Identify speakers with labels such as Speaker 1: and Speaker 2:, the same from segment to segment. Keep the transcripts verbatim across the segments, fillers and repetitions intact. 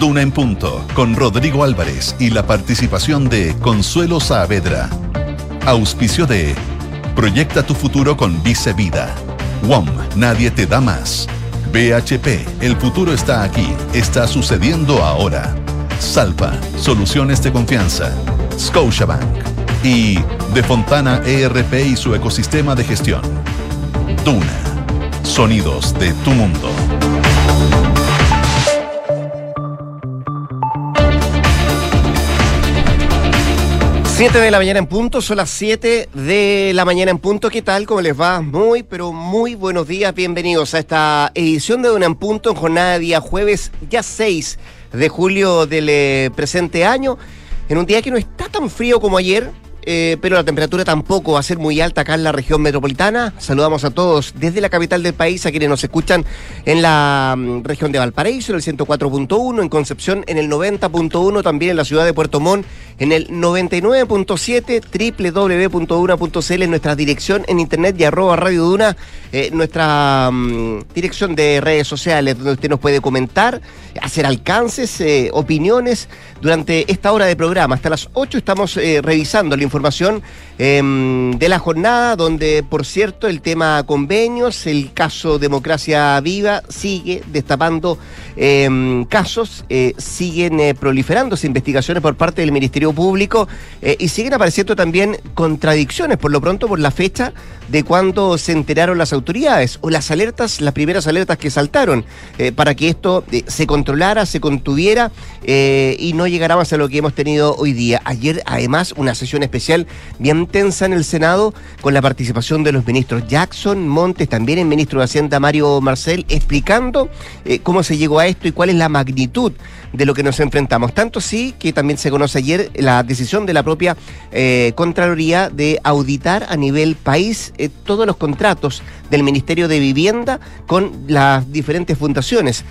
Speaker 1: Duna en Punto, con Rodrigo Álvarez y la participación de Consuelo Saavedra. Auspicio de Proyecta tu futuro con Vice Vida. W O M, nadie te da más. B H P, el futuro está aquí, está sucediendo ahora. Salpa, soluciones de confianza. Scotiabank. Y De Fontana E R P y su ecosistema de gestión. Duna, sonidos de tu mundo.
Speaker 2: siete de la mañana en punto, son las siete de la mañana en punto. ¿Qué tal? ¿Cómo les va? Muy, pero muy buenos días. Bienvenidos a esta edición de Duna en Punto en jornada de día jueves, ya seis de julio del eh, presente año. En un día que no está tan frío como ayer, eh, pero la temperatura tampoco va a ser muy alta acá en la región metropolitana. Saludamos a todos desde la capital del país, a quienes nos escuchan en la um, región de Valparaíso, en el ciento cuatro punto uno, en Concepción en el noventa punto uno, también en la ciudad de Puerto Montt en el noventa y nueve punto siete, doble u doble u doble u punto duna punto c l, en nuestra dirección en internet y arroba Radio Duna, eh, nuestra um, dirección de redes sociales, donde usted nos puede comentar, hacer alcances, eh, opiniones durante esta hora de programa. Hasta las ocho estamos eh, revisando la información eh, de la jornada, donde, por cierto, el tema convenios, el caso Democracia Viva sigue destapando eh, casos, eh, siguen eh, proliferándose investigaciones por parte del Ministerio Público eh, y siguen apareciendo también contradicciones, por lo pronto, por la fecha de cuando se enteraron las autoridades o las alertas, las primeras alertas que saltaron eh, para que esto eh, se controlara, se contuviera eh, y no llegáramos a lo que hemos tenido hoy día. Ayer, además, una sesión especial bien tensa en el Senado con la participación de los ministros Jackson, Montes, también el ministro de Hacienda Mario Marcel, explicando eh, cómo se llegó a esto y cuál es la magnitud de lo que nos enfrentamos. Tanto sí que también se conoce ayer la decisión de la propia eh, Contraloría de auditar a nivel país eh, todos los contratos del Ministerio de Vivienda con las diferentes fundaciones.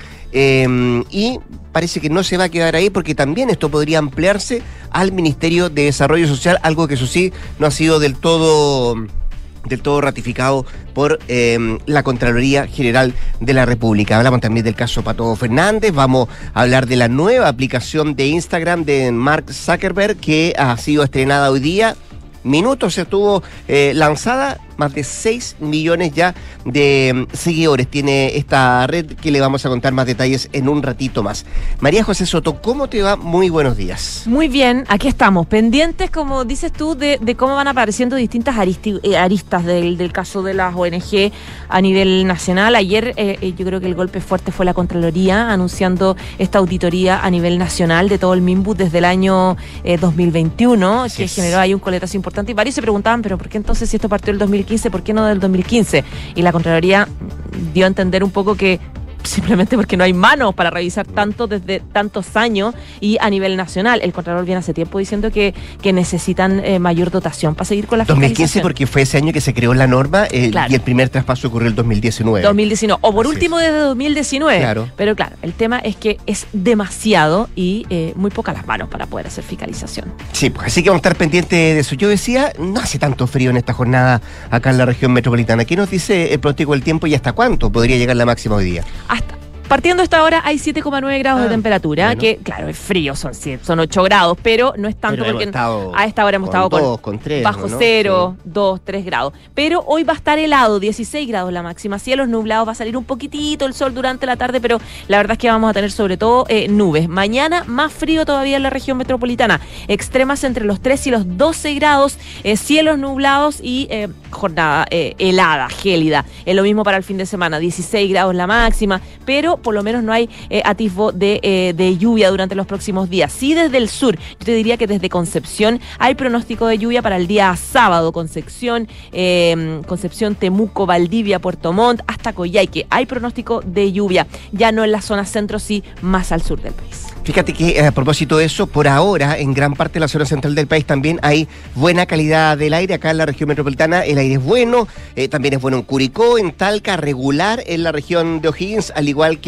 Speaker 2: Eh, y parece que no se va a quedar ahí, porque también esto podría ampliarse al Ministerio de Desarrollo Social, algo que eso sí no ha sido del todo... del todo ratificado por eh, la Contraloría General de la República. Hablamos también del caso Pato Fernández, vamos a hablar de la nueva aplicación de Instagram de Mark Zuckerberg, que ha sido estrenada hoy día. Minutos se estuvo eh, lanzada, más de seis millones ya de um, seguidores tiene esta red, que le vamos a contar más detalles en un ratito más. María José Soto, ¿cómo te va? Muy buenos días.
Speaker 3: Muy bien, aquí estamos, pendientes, como dices tú, de, de cómo van apareciendo distintas aristi, eh, aristas del, del caso de las O N G a nivel nacional. Ayer eh, yo creo que el golpe fuerte fue la Contraloría, anunciando esta auditoría a nivel nacional de todo el MIMBU desde el año eh, dos mil veintiuno, que
Speaker 2: sí,
Speaker 3: generó ahí un coletazo importante, y varios se preguntaban, pero ¿por qué entonces, si esto partió el dos mil quince, por qué no del dos mil quince? Y la Contraloría dio a entender un poco que simplemente porque no hay manos para revisar tanto desde tantos años y a nivel nacional. El Contralor viene hace tiempo diciendo que, que necesitan eh, mayor dotación para seguir con la
Speaker 2: dos mil
Speaker 3: fiscalización.
Speaker 2: quince porque fue ese año que se creó la norma eh,
Speaker 3: claro.
Speaker 2: Y el primer traspaso ocurrió el dos mil diecinueve.
Speaker 3: dos mil diecinueve, o por
Speaker 2: Así
Speaker 3: último
Speaker 2: es.
Speaker 3: desde dos mil diecinueve.
Speaker 2: Claro.
Speaker 3: Pero claro, el tema es que es demasiado y eh, muy pocas las manos para poder hacer fiscalización.
Speaker 2: Sí, pues así que vamos a estar pendientes de eso. Yo decía, no hace tanto frío en esta jornada acá en la región metropolitana. ¿Qué nos dice el pronóstico del tiempo y hasta cuánto podría llegar la máxima hoy día?
Speaker 3: Hasta Partiendo de esta hora hay siete coma nueve grados ah, de temperatura, bueno. Que claro, es frío, son, son ocho grados, pero no es tanto porque a esta hora hemos
Speaker 2: con
Speaker 3: estado con,
Speaker 2: dos, con tres,
Speaker 3: bajo
Speaker 2: ¿no?
Speaker 3: cero,
Speaker 2: sí.
Speaker 3: dos, tres grados. Pero hoy va a estar helado, dieciséis grados la máxima, cielos nublados, va a salir un poquitito el sol durante la tarde, pero la verdad es que vamos a tener sobre todo eh, nubes. Mañana más frío todavía en la región metropolitana, extremas entre los tres y los doce grados, eh, cielos nublados y eh, jornada eh, helada, gélida. Es lo mismo para el fin de semana, dieciséis grados la máxima, pero por lo menos no hay Eh, atisbo de, eh, de lluvia durante los próximos días. Sí, desde el sur, yo te diría que desde Concepción hay pronóstico de lluvia para el día sábado. Concepción, eh, Concepción, Temuco, Valdivia, Puerto Montt, hasta Coyhaique. Hay pronóstico de lluvia, ya no en la zona centro, sí más al sur del país.
Speaker 2: Fíjate que a propósito de eso, por ahora en gran parte de la zona central del país también hay buena calidad del aire. Acá en la región metropolitana el aire es bueno, eh, también es bueno en Curicó, en Talca, regular en la región de O'Higgins, al igual que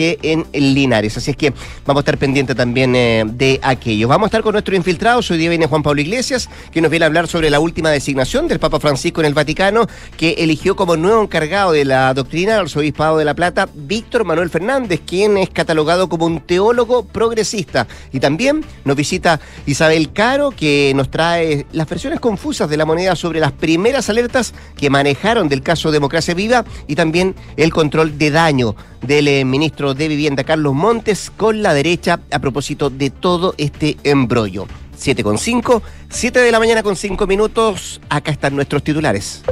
Speaker 2: que en Linares. Así es que vamos a estar pendientes también eh, de aquello. Vamos a estar con nuestro infiltrado. Hoy día viene Juan Pablo Iglesias, que nos viene a hablar sobre la última designación del Papa Francisco en el Vaticano, que eligió como nuevo encargado de la doctrina al arzobispado de La Plata, Víctor Manuel Fernández, quien es catalogado como un teólogo progresista. Y también nos visita Isabel Caro, que nos trae las versiones confusas de la moneda sobre las primeras alertas que manejaron del caso Democracia Viva y también el control de daño del eh, ministro de Vivienda, Carlos Montes, con la derecha a propósito de todo este embrollo. siete con cinco, siete de la mañana con cinco minutos. Acá están nuestros titulares.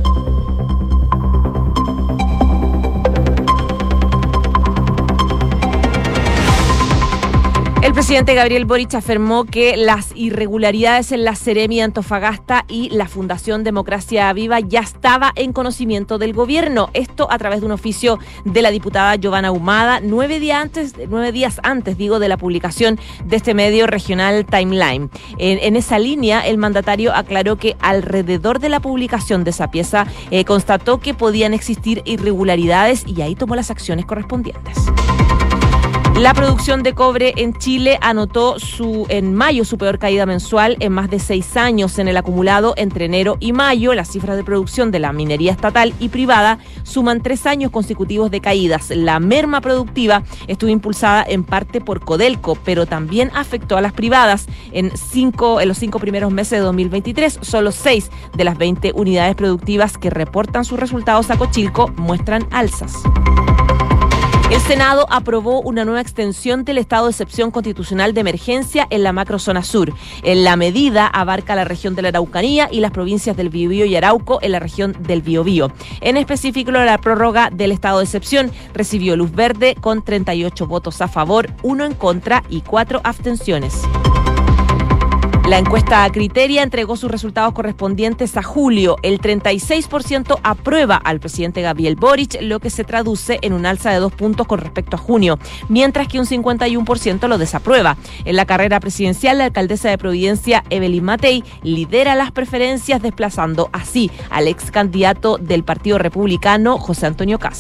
Speaker 3: El presidente Gabriel Boric afirmó que las irregularidades en la Seremi de Antofagasta y la Fundación Democracia Viva ya estaba en conocimiento del gobierno. Esto a través de un oficio de la diputada Giovanna Ahumada, nueve días antes, nueve días antes, digo, de la publicación de este medio regional Timeline. En, en esa línea, el mandatario aclaró que alrededor de la publicación de esa pieza eh, constató que podían existir irregularidades y ahí tomó las acciones correspondientes. La producción de cobre en Chile anotó su, en mayo su peor caída mensual en más de seis años. En el acumulado entre enero y mayo, las cifras de producción de la minería estatal y privada suman tres años consecutivos de caídas. La merma productiva estuvo impulsada en parte por Codelco, pero también afectó a las privadas. En, cinco, en los cinco primeros meses de dos mil veintitrés, solo seis de las veinte unidades productivas que reportan sus resultados a Cochilco muestran alzas. El Senado aprobó una nueva extensión del estado de excepción constitucional de emergencia en la macrozona sur. En la medida abarca la región de la Araucanía y las provincias del Biobío y Arauco en la región del Biobío. En específico, la prórroga del estado de excepción recibió luz verde con treinta y ocho votos a favor, uno en contra y cuatro abstenciones. La encuesta Criteria entregó sus resultados correspondientes a julio. El treinta y seis por ciento aprueba al presidente Gabriel Boric, lo que se traduce en un alza de dos puntos con respecto a junio, mientras que un cincuenta y uno por ciento lo desaprueba. En la carrera presidencial, la alcaldesa de Providencia, Evelyn Matei, lidera las preferencias, desplazando así al ex candidato del Partido Republicano, José Antonio Kast.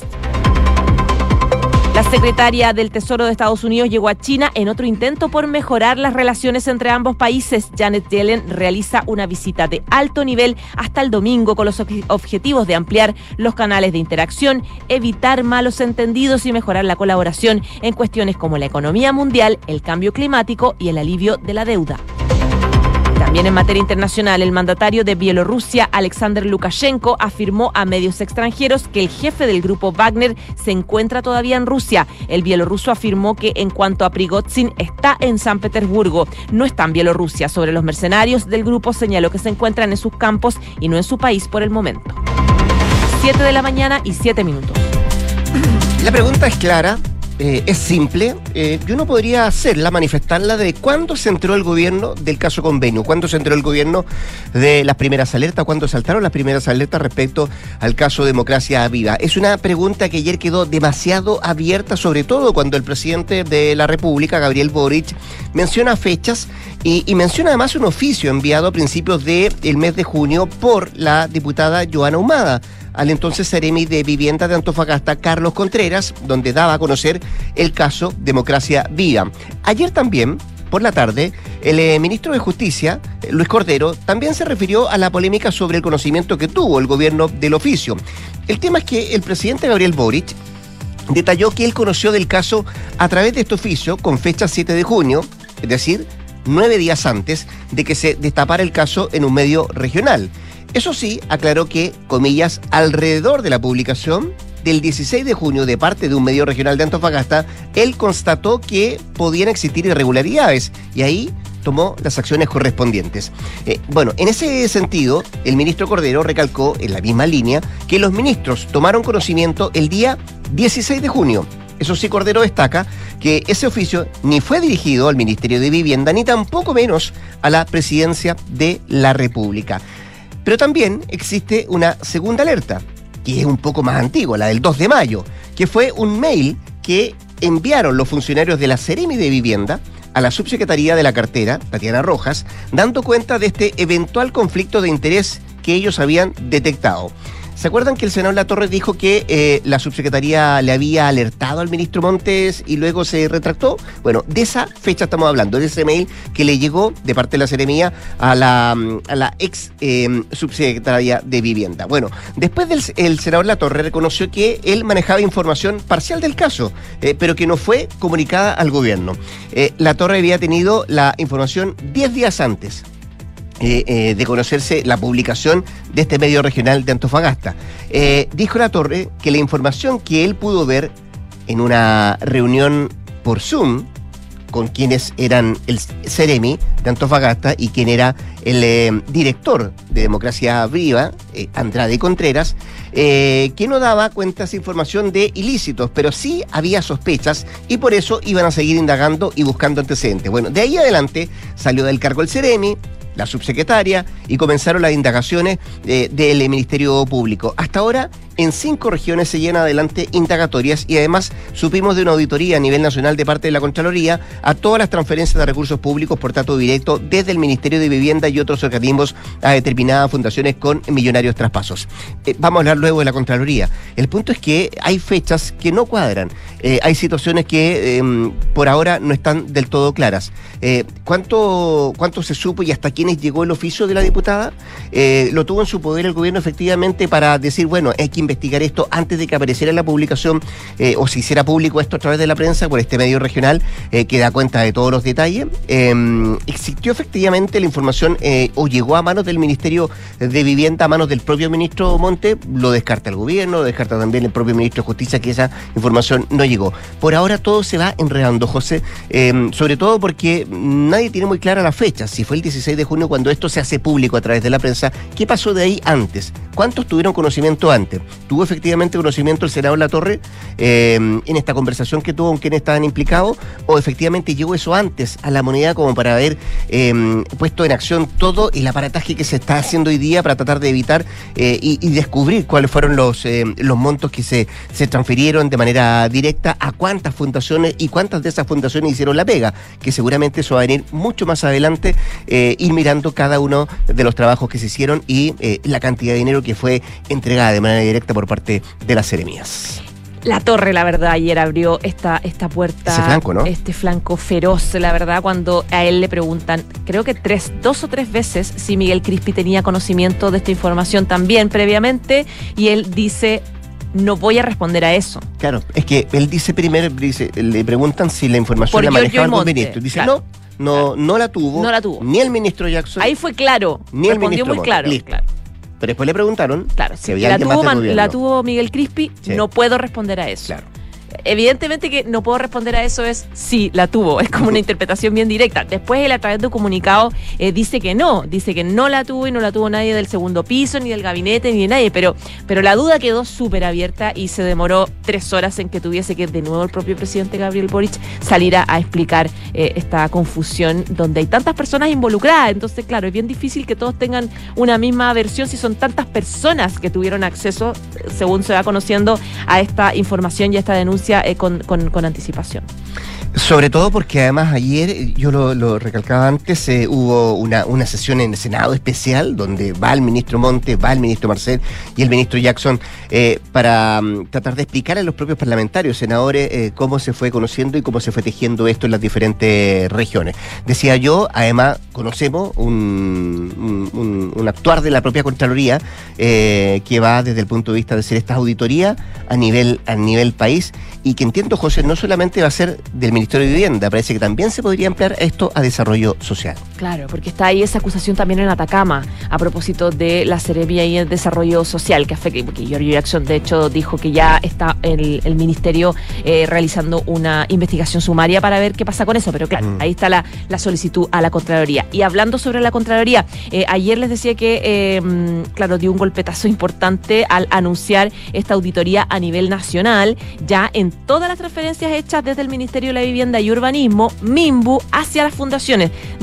Speaker 3: La secretaria del Tesoro de Estados Unidos llegó a China en otro intento por mejorar las relaciones entre ambos países. Janet Yellen realiza una visita de alto nivel hasta el domingo con los objetivos de ampliar los canales de interacción, evitar malos entendidos y mejorar la colaboración en cuestiones como la economía mundial, el cambio climático y el alivio de la deuda. También en materia internacional, el mandatario de Bielorrusia, Alexander Lukashenko, afirmó a medios extranjeros que el jefe del grupo Wagner se encuentra todavía en Rusia. El bielorruso afirmó que en cuanto a Prigozhin está en San Petersburgo, no está en Bielorrusia. Sobre los mercenarios del grupo, señaló que se encuentran en sus campos y no en su país por el momento. siete de la mañana y siete minutos.
Speaker 2: La pregunta es clara. Eh, es simple, eh, y uno podría hacerla, manifestarla de cuándo se enteró el gobierno del caso Convenio, cuándo se enteró el gobierno de las primeras alertas, cuándo saltaron las primeras alertas respecto al caso Democracia Viva. Es una pregunta que ayer quedó demasiado abierta, sobre todo cuando el presidente de la República, Gabriel Boric, menciona fechas y, y menciona además un oficio enviado a principios del mes de junio por la diputada Giovanna Ahumada al entonces Seremi de Vivienda de Antofagasta, Carlos Contreras, donde daba a conocer el caso Democracia Viva. Ayer también, por la tarde, el eh, ministro de Justicia, eh, Luis Cordero, también se refirió a la polémica sobre el conocimiento que tuvo el gobierno del oficio. El tema es que el presidente Gabriel Boric detalló que él conoció del caso a través de este oficio con fecha siete de junio, es decir, nueve días antes de que se destapara el caso en un medio regional. Eso sí, aclaró que, comillas, alrededor de la publicación del dieciséis de junio de parte de un medio regional de Antofagasta, él constató que podían existir irregularidades y ahí tomó las acciones correspondientes. Eh, bueno, en ese sentido, el ministro Cordero recalcó en la misma línea que los ministros tomaron conocimiento el día dieciséis de junio. Eso sí, Cordero destaca que ese oficio ni fue dirigido al Ministerio de Vivienda ni tampoco menos a la Presidencia de la República. Pero también existe una segunda alerta, que es un poco más antigua, la del dos de mayo, que fue un mail que enviaron los funcionarios de la Seremi de Vivienda a la subsecretaría de la cartera, Tatiana Rojas, dando cuenta de este eventual conflicto de interés que ellos habían detectado. ¿Se acuerdan que el senador Latorre dijo que eh, la subsecretaría le había alertado al ministro Montes y luego se retractó? Bueno, de esa fecha estamos hablando, de ese mail que le llegó de parte de la Seremía a la, a la ex eh, subsecretaria de Vivienda. Bueno, después del el senador Latorre reconoció que él manejaba información parcial del caso, eh, pero que no fue comunicada al gobierno. Eh, Latorre había tenido la información diez días antes. Eh, eh, de conocerse la publicación de este medio regional de Antofagasta. Eh, dijo Latorre que la información que él pudo ver en una reunión por Zoom con quienes eran el Seremi de Antofagasta y quien era el eh, director de Democracia Viva, eh, Andrade Contreras, eh, que no daba cuentas de información de ilícitos, pero sí había sospechas y por eso iban a seguir indagando y buscando antecedentes. Bueno, de ahí adelante salió del cargo el Seremi, la subsecretaria, y comenzaron las indagaciones eh, del Ministerio Público. Hasta ahora, en cinco regiones se llevan adelante indagatorias y además supimos de una auditoría a nivel nacional de parte de la Contraloría a todas las transferencias de recursos públicos por trato directo desde el Ministerio de Vivienda y otros organismos a determinadas fundaciones con millonarios traspasos. Eh, vamos a hablar luego de la Contraloría. El punto es que hay fechas que no cuadran. Eh, hay situaciones que eh, por ahora no están del todo claras. Eh, ¿cuánto, ¿Cuánto se supo y hasta quiénes llegó el oficio de la diputada? Eh, lo tuvo en su poder el gobierno efectivamente para decir, bueno, hay que investigar esto antes de que apareciera en la publicación eh, o se hiciera público esto a través de la prensa por este medio regional eh, que da cuenta de todos los detalles. Eh, existió efectivamente la información eh, o llegó a manos del Ministerio de Vivienda, a manos del propio ministro Monte, lo descarta el gobierno, lo descarta también el propio ministro de Justicia que esa información no llegó. Por ahora todo se va enredando, José, eh, sobre todo porque nadie tiene muy clara la fecha, si fue el dieciséis de junio cuando esto se hace público a través de la prensa, ¿qué pasó de ahí antes? ¿Cuántos tuvieron conocimiento antes? ¿Tuvo efectivamente conocimiento el senador Latorre eh, en esta conversación que tuvo con quienes estaban implicados? ¿O efectivamente llegó eso antes a la moneda como para haber eh, puesto en acción todo el aparataje que se está haciendo hoy día para tratar de evitar eh, y, y descubrir cuáles fueron los, eh, los montos que se, se transfirieron de manera directa a cuántas fundaciones y cuántas de esas fundaciones hicieron la pega? Que seguramente eso va a venir mucho más adelante, eh, ir mirando cada uno de los trabajos que se hicieron y eh, la cantidad de dinero que fue entregada de manera directa por parte de las seremías.
Speaker 3: Latorre, la verdad, ayer abrió esta, esta puerta.
Speaker 2: Ese flanco, ¿no?
Speaker 3: Este flanco feroz, la verdad, cuando a él le preguntan, creo que tres, dos o tres veces, si Miguel Crispi tenía conocimiento de esta información también previamente, y él dice, no voy a responder a eso.
Speaker 2: Claro, es que él dice primero, dice, le preguntan si la información
Speaker 3: Por
Speaker 2: la
Speaker 3: Giorgio
Speaker 2: manejaba algún
Speaker 3: Monte,
Speaker 2: ministro. Dice,
Speaker 3: claro.
Speaker 2: no, no,
Speaker 3: Claro.
Speaker 2: no la tuvo.
Speaker 3: No la tuvo.
Speaker 2: Ni el ministro Jackson.
Speaker 3: Ahí fue claro,
Speaker 2: Ni el
Speaker 3: respondió
Speaker 2: ministro
Speaker 3: muy
Speaker 2: Monte.
Speaker 3: claro.
Speaker 2: Listo.
Speaker 3: claro.
Speaker 2: Pero después le preguntaron
Speaker 3: Claro,
Speaker 2: si
Speaker 3: si
Speaker 2: había
Speaker 3: la
Speaker 2: alguien
Speaker 3: tuvo,
Speaker 2: más del
Speaker 3: Man-
Speaker 2: gobierno.
Speaker 3: la tuvo Miguel Crispi,
Speaker 2: Sí.
Speaker 3: no puedo responder a eso.
Speaker 2: Claro.
Speaker 3: Evidentemente que no puedo responder a eso es sí, la tuvo, es como una interpretación bien directa. Después él a través de un comunicado eh, dice que no, dice que no la tuvo y no la tuvo nadie del segundo piso, ni del gabinete, ni de nadie, pero, pero la duda quedó súper abierta y se demoró tres horas en que tuviese que de nuevo el propio presidente Gabriel Boric salir a, a explicar eh, esta confusión donde hay tantas personas involucradas. Entonces, claro, es bien difícil que todos tengan una misma versión si son tantas personas que tuvieron acceso, según se va conociendo, a esta información y a esta denuncia eh, con, con, con anticipación.
Speaker 2: Sobre todo porque además ayer, yo lo, lo recalcaba antes, eh, hubo una, una sesión en el Senado especial donde va el ministro Montes, va el ministro Marcel y el ministro Jackson eh, para um, tratar de explicar a los propios parlamentarios, senadores, eh, cómo se fue conociendo y cómo se fue tejiendo esto en las diferentes regiones. Decía yo, además conocemos un, un, un, un actuar de la propia Contraloría eh, que va desde el punto de vista de hacer esta auditoría a nivel, a nivel país y que entiendo, José, no solamente va a ser del Ministerio de Vivienda, parece que también se podría ampliar esto a desarrollo social.
Speaker 3: Claro, porque está ahí esa acusación también en Atacama a propósito de la Seremía y el desarrollo social que afecta, porque Giorgio Jackson de hecho dijo que ya está el, el ministerio eh, realizando una investigación sumaria para ver qué pasa con eso, pero claro, mm. ahí está la, la solicitud a la Contraloría. Y hablando sobre la Contraloría, eh, ayer les decía que, eh, claro, dio un golpetazo importante al anunciar esta auditoría a nivel nacional, ya en todas las transferencias hechas desde el Ministerio de la Vivienda y Urbanismo, MIMBU, hacia las fundaciones, desde el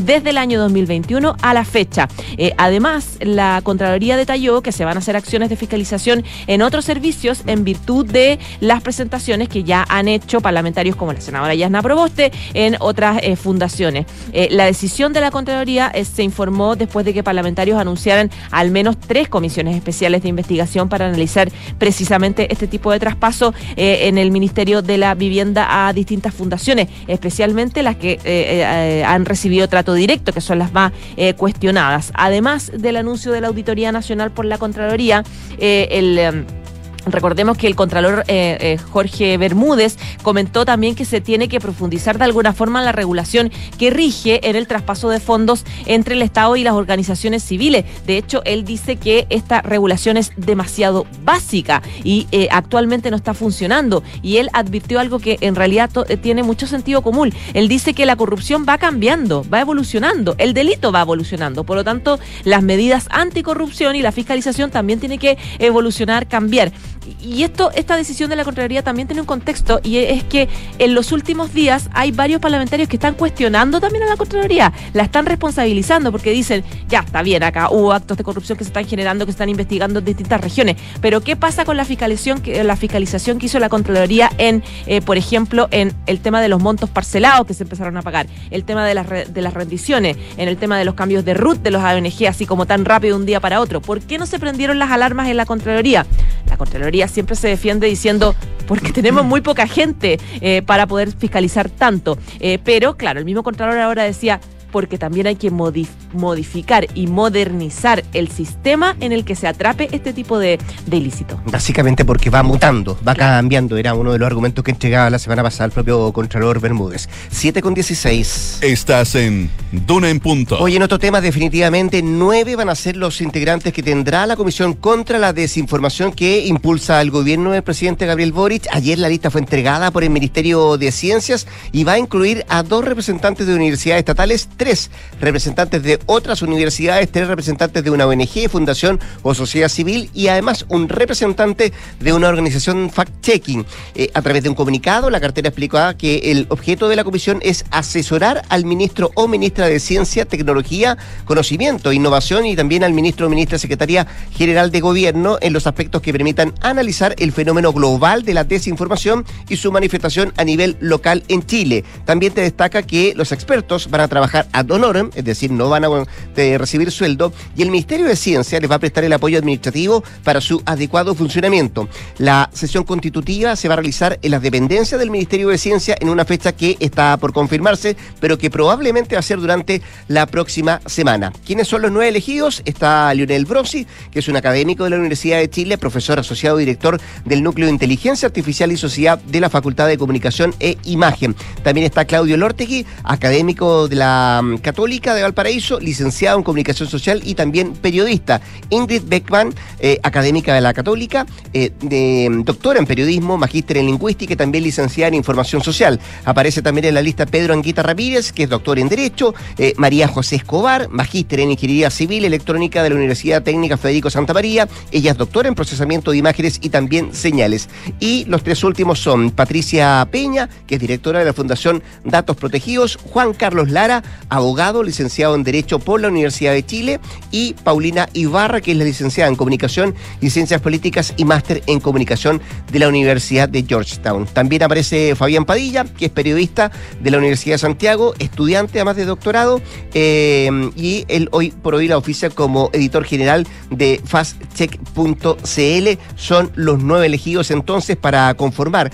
Speaker 3: año dos mil veintiuno a la fecha. Eh, además, la Contraloría detalló que se van a hacer acciones de fiscalización en otros servicios en virtud de las presentaciones que ya han hecho parlamentarios como la senadora Yasna Proboste en otras eh, fundaciones. Eh, la decisión de la Contraloría eh, se informó después de que parlamentarios anunciaran al menos tres comisiones especiales de investigación para analizar precisamente este tipo de traspaso eh, en el Ministerio de la Vivienda a distintas fundaciones, especialmente las que eh, eh, han recibido trato directo, que son las más eh, cuestionadas. Además del anuncio de la Auditoría Nacional por la Contraloría, eh, el... Eh, Recordemos que el Contralor eh, eh, Jorge Bermúdez comentó también que se tiene que profundizar de alguna forma la regulación que rige en el traspaso de fondos entre el Estado y las organizaciones civiles. De hecho, él dice que esta regulación es demasiado básica y eh, actualmente no está funcionando. Y él advirtió algo que en realidad to- tiene mucho sentido común. Él dice que la corrupción va cambiando, va evolucionando, el delito va evolucionando. Por lo tanto, las medidas anticorrupción y la fiscalización también tienen que evolucionar, cambiar. Y esto, esta decisión de la Contraloría también tiene un contexto, y es que en los últimos días hay varios parlamentarios que están cuestionando también a la Contraloría, la están responsabilizando porque dicen, ya está bien, acá hubo actos de corrupción que se están generando, que se están investigando en distintas regiones, pero ¿qué pasa con la fiscalización que, la fiscalización que hizo la Contraloría en, eh, por ejemplo, en el tema de los montos parcelados que se empezaron a pagar, el tema de las, re, de las rendiciones, en el tema de los cambios de R U T de los A O N G, así como tan rápido de un día para otro? ¿Por qué no se prendieron las alarmas en la Contraloría? La Contraloría siempre se defiende diciendo porque tenemos muy poca gente eh, para poder fiscalizar tanto, eh, pero claro, el mismo Contralor ahora decía porque también hay que modif- modificar y modernizar el sistema en el que se atrape este tipo de, de ilícito.
Speaker 2: Básicamente porque va mutando, va
Speaker 3: Claro.
Speaker 2: cambiando, era uno de los argumentos que entregaba la semana pasada el propio Contralor Bermúdez. siete con dieciséis.
Speaker 1: Estás en Duna en Punto.
Speaker 2: Hoy en otro tema, definitivamente nueve van a ser los integrantes que tendrá la Comisión contra la Desinformación que impulsa el gobierno del presidente Gabriel Boric. Ayer la lista fue entregada por el Ministerio de Ciencias y va a incluir a dos representantes de universidades estatales, tres representantes de otras universidades, tres representantes de una O N G, fundación o sociedad civil y además un representante de una organización fact-checking. Eh, a través de un comunicado, la cartera explicaba que el objeto de la comisión es asesorar al ministro o ministra de Ciencia, Tecnología, Conocimiento, Innovación y también al ministro o ministra Secretaría General de Gobierno en los aspectos que permitan analizar el fenómeno global de la desinformación y su manifestación a nivel local en Chile. También te destaca que los expertos van a trabajar ad honorem, es decir, no van a eh, recibir sueldo, y el Ministerio de Ciencia les va a prestar el apoyo administrativo para su adecuado funcionamiento. La sesión constitutiva se va a realizar en las dependencias del Ministerio de Ciencia en una fecha que está por confirmarse, pero que probablemente va a ser durante la próxima semana. ¿Quiénes son los nueve elegidos? Está Lionel Brosi, que es un académico de la Universidad de Chile, profesor asociado y director del Núcleo de Inteligencia Artificial y Sociedad de la Facultad de Comunicación e Imagen. También está Claudio Lortegui, académico de la Católica de Valparaíso, licenciado en Comunicación Social y también periodista. Ingrid Beckman, eh, académica de la Católica, eh, de, doctora en periodismo, magíster en lingüística y también licenciada en Información Social. Aparece también en la lista Pedro Anguita Ramírez, que es doctor en Derecho, eh, María José Escobar, magíster en Ingeniería Civil Electrónica de la Universidad Técnica Federico Santa María. Ella es doctora en Procesamiento de Imágenes y también Señales. Y los tres últimos son Patricia Peña, que es directora de la Fundación Datos Protegidos, Juan Carlos Lara, abogado, licenciado en Derecho por la Universidad de Chile, y Paulina Ibarra, que es la licenciada en Comunicación y Ciencias Políticas y máster en Comunicación de la Universidad de Georgetown. También aparece Fabián Padilla, que es periodista de la Universidad de Santiago, estudiante además de doctorado, eh, y él hoy por hoy la oficia como editor general de fast check punto c l. Son los nueve elegidos entonces para conformar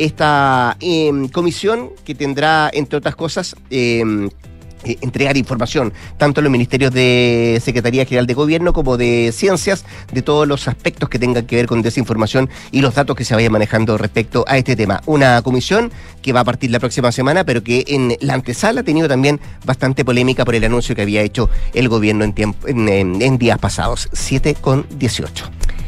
Speaker 2: esta eh, comisión que tendrá, entre otras cosas, eh, Eh, entregar información tanto en los ministerios de Secretaría General de Gobierno como de Ciencias, de todos los aspectos que tengan que ver con desinformación y los datos que se vayan manejando respecto a este tema. Una comisión que va a partir la próxima semana, pero que en la antesala ha tenido también bastante polémica por el anuncio que había hecho el gobierno en, tiempo, en, en, en días pasados. siete con dieciocho.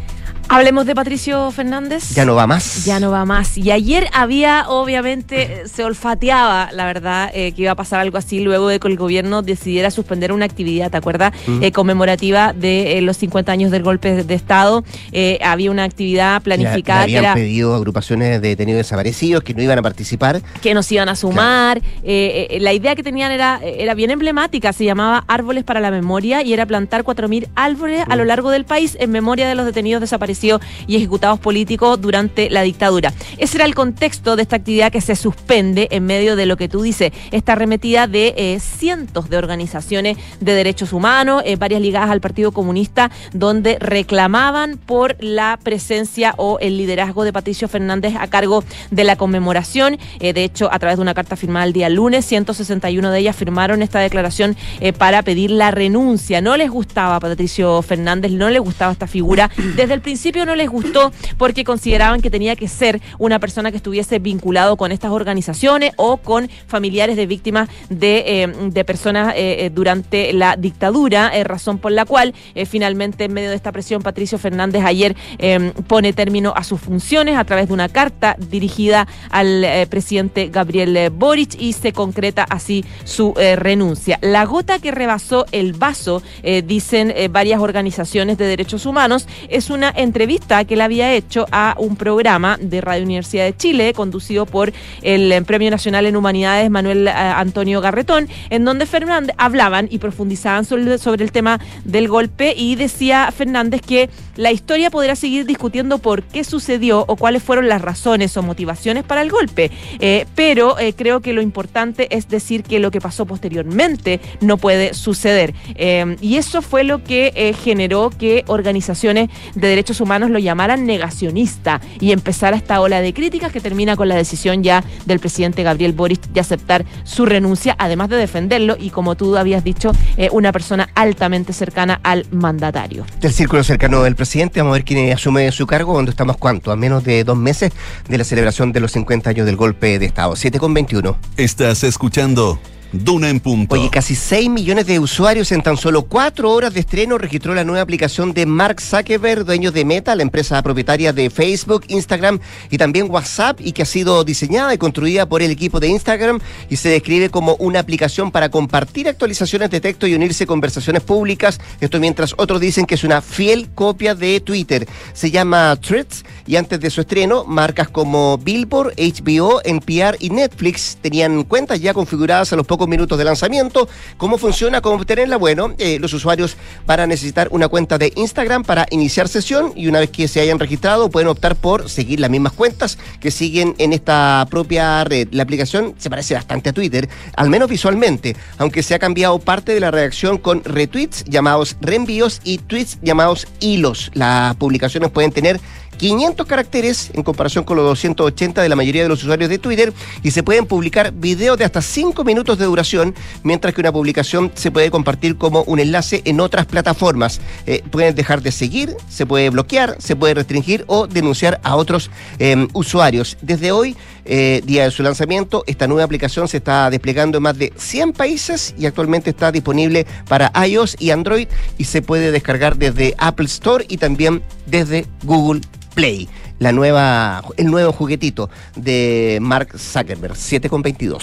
Speaker 3: Hablemos de Patricio Fernández.
Speaker 2: Ya no va más.
Speaker 3: Ya no va más. Y ayer había, obviamente, se olfateaba, la verdad, eh, que iba a pasar algo así luego de que el gobierno decidiera suspender una actividad, ¿te acuerdas? Uh-huh. Eh, conmemorativa de eh, los cincuenta años del golpe de, de Estado. Eh, había una actividad planificada.
Speaker 2: Le, le habían
Speaker 3: que era,
Speaker 2: pedido agrupaciones de detenidos desaparecidos que no iban a participar.
Speaker 3: Que nos iban a sumar. Claro. Eh, eh, la idea que tenían era, era bien emblemática, se llamaba Árboles para la Memoria y era plantar cuatro mil árboles uh-huh. a lo largo del país en memoria de los detenidos desaparecidos y ejecutados políticos durante la dictadura. Ese era el contexto de esta actividad que se suspende en medio de lo que tú dices, esta arremetida de eh, cientos de organizaciones de derechos humanos, eh, varias ligadas al Partido Comunista, donde reclamaban por la presencia o el liderazgo de Patricio Fernández a cargo de la conmemoración. Eh, de hecho, a través de una carta firmada el día lunes, ciento sesenta y uno de ellas firmaron esta declaración eh, para pedir la renuncia. No les gustaba a Patricio Fernández, no les gustaba esta figura. Desde el principio no les gustó porque consideraban que tenía que ser una persona que estuviese vinculado con estas organizaciones o con familiares de víctimas de, eh, de personas eh, durante la dictadura, eh, razón por la cual eh, finalmente en medio de esta presión Patricio Fernández ayer eh, pone término a sus funciones a través de una carta dirigida al eh, presidente Gabriel Boric y se concreta así su eh, renuncia. La gota que rebasó el vaso, eh, dicen eh, varias organizaciones de derechos humanos, es una entrevista que él había hecho a un programa de Radio Universidad de Chile, conducido por el Premio Nacional en Humanidades Manuel eh, Antonio Garretón, en donde Fernández hablaban y profundizaban sobre, sobre el tema del golpe y decía Fernández que la historia podrá seguir discutiendo por qué sucedió o cuáles fueron las razones o motivaciones para el golpe, eh, pero eh, creo que lo importante es decir que lo que pasó posteriormente no puede suceder. Eh, y eso fue lo que eh, generó que organizaciones de derechos humanos lo llamaran negacionista y empezara esta ola de críticas que termina con la decisión ya del presidente Gabriel Boric de aceptar su renuncia, además de defenderlo y, como tú habías dicho, eh, una persona altamente cercana al mandatario.
Speaker 2: Del círculo cercano del presidente, vamos a ver quién asume su cargo cuando estamos, ¿cuánto? A menos de dos meses de la celebración de los cincuenta años del golpe de Estado. siete con veintiuno.
Speaker 1: Estás escuchando Duna en Punto.
Speaker 2: Oye, casi seis millones de usuarios en tan solo cuatro horas de estreno registró la nueva aplicación de Mark Zuckerberg, dueño de Meta, la empresa propietaria de Facebook, Instagram y también WhatsApp, y que ha sido diseñada y construida por el equipo de Instagram y se describe como una aplicación para compartir actualizaciones de texto y unirse a conversaciones públicas. Esto mientras otros dicen que es una fiel copia de Twitter. Se llama Threads y antes de su estreno, marcas como Billboard, H B O, N P R y Netflix tenían cuentas ya configuradas a los pocos minutos de lanzamiento. ¿Cómo funciona? ¿Cómo obtenerla? Bueno, eh, los usuarios van a necesitar una cuenta de Instagram para iniciar sesión y una vez que se hayan registrado pueden optar por seguir las mismas cuentas que siguen en esta propia red. La aplicación se parece bastante a Twitter, al menos visualmente, aunque se ha cambiado parte de la redacción con retweets llamados reenvíos y tweets llamados hilos. Las publicaciones pueden tener quinientos caracteres en comparación con los doscientos ochenta de la mayoría de los usuarios de Twitter y se pueden publicar videos de hasta cinco minutos de duración, mientras que una publicación se puede compartir como un enlace en otras plataformas. Eh, pueden dejar de seguir, se puede bloquear, se puede restringir o denunciar a otros eh, usuarios. Desde hoy, eh, día de su lanzamiento, esta nueva aplicación se está desplegando en más de cien países y actualmente está disponible para iOS y Android y se puede descargar desde Apple Store y también desde Google Play, la nueva, el nuevo juguetito de Mark Zuckerberg. siete con veintidós.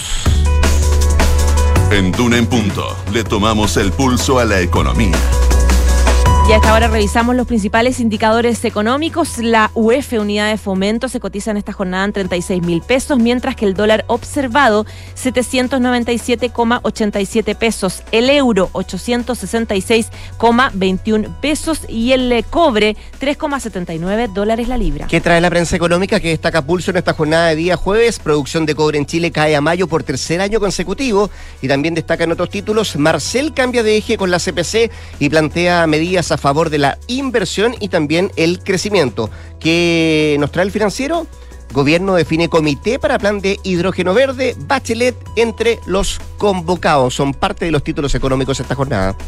Speaker 1: En Duna en Punto le tomamos el pulso a la economía.
Speaker 3: Y a esta hora revisamos los principales indicadores económicos. La U E F, unidad de fomento, se cotiza en esta jornada en treinta y seis mil pesos, mientras que el dólar observado, setecientos noventa y siete coma ochenta y siete pesos. El euro, ochocientos sesenta y seis coma veintiuno pesos. Y el cobre, tres coma setenta y nueve dólares la libra.
Speaker 2: ¿Qué trae la prensa económica que destaca pulso en esta jornada de día jueves? Producción de cobre en Chile cae a mayo por tercer año consecutivo. Y también destacan otros títulos. Marcel cambia de eje con la C P C y plantea medidas a a favor de la inversión y también el crecimiento. ¿Qué nos trae el Financiero? Gobierno define comité para plan de hidrógeno verde, Bachelet entre los convocados. Son parte de los títulos económicos de esta jornada.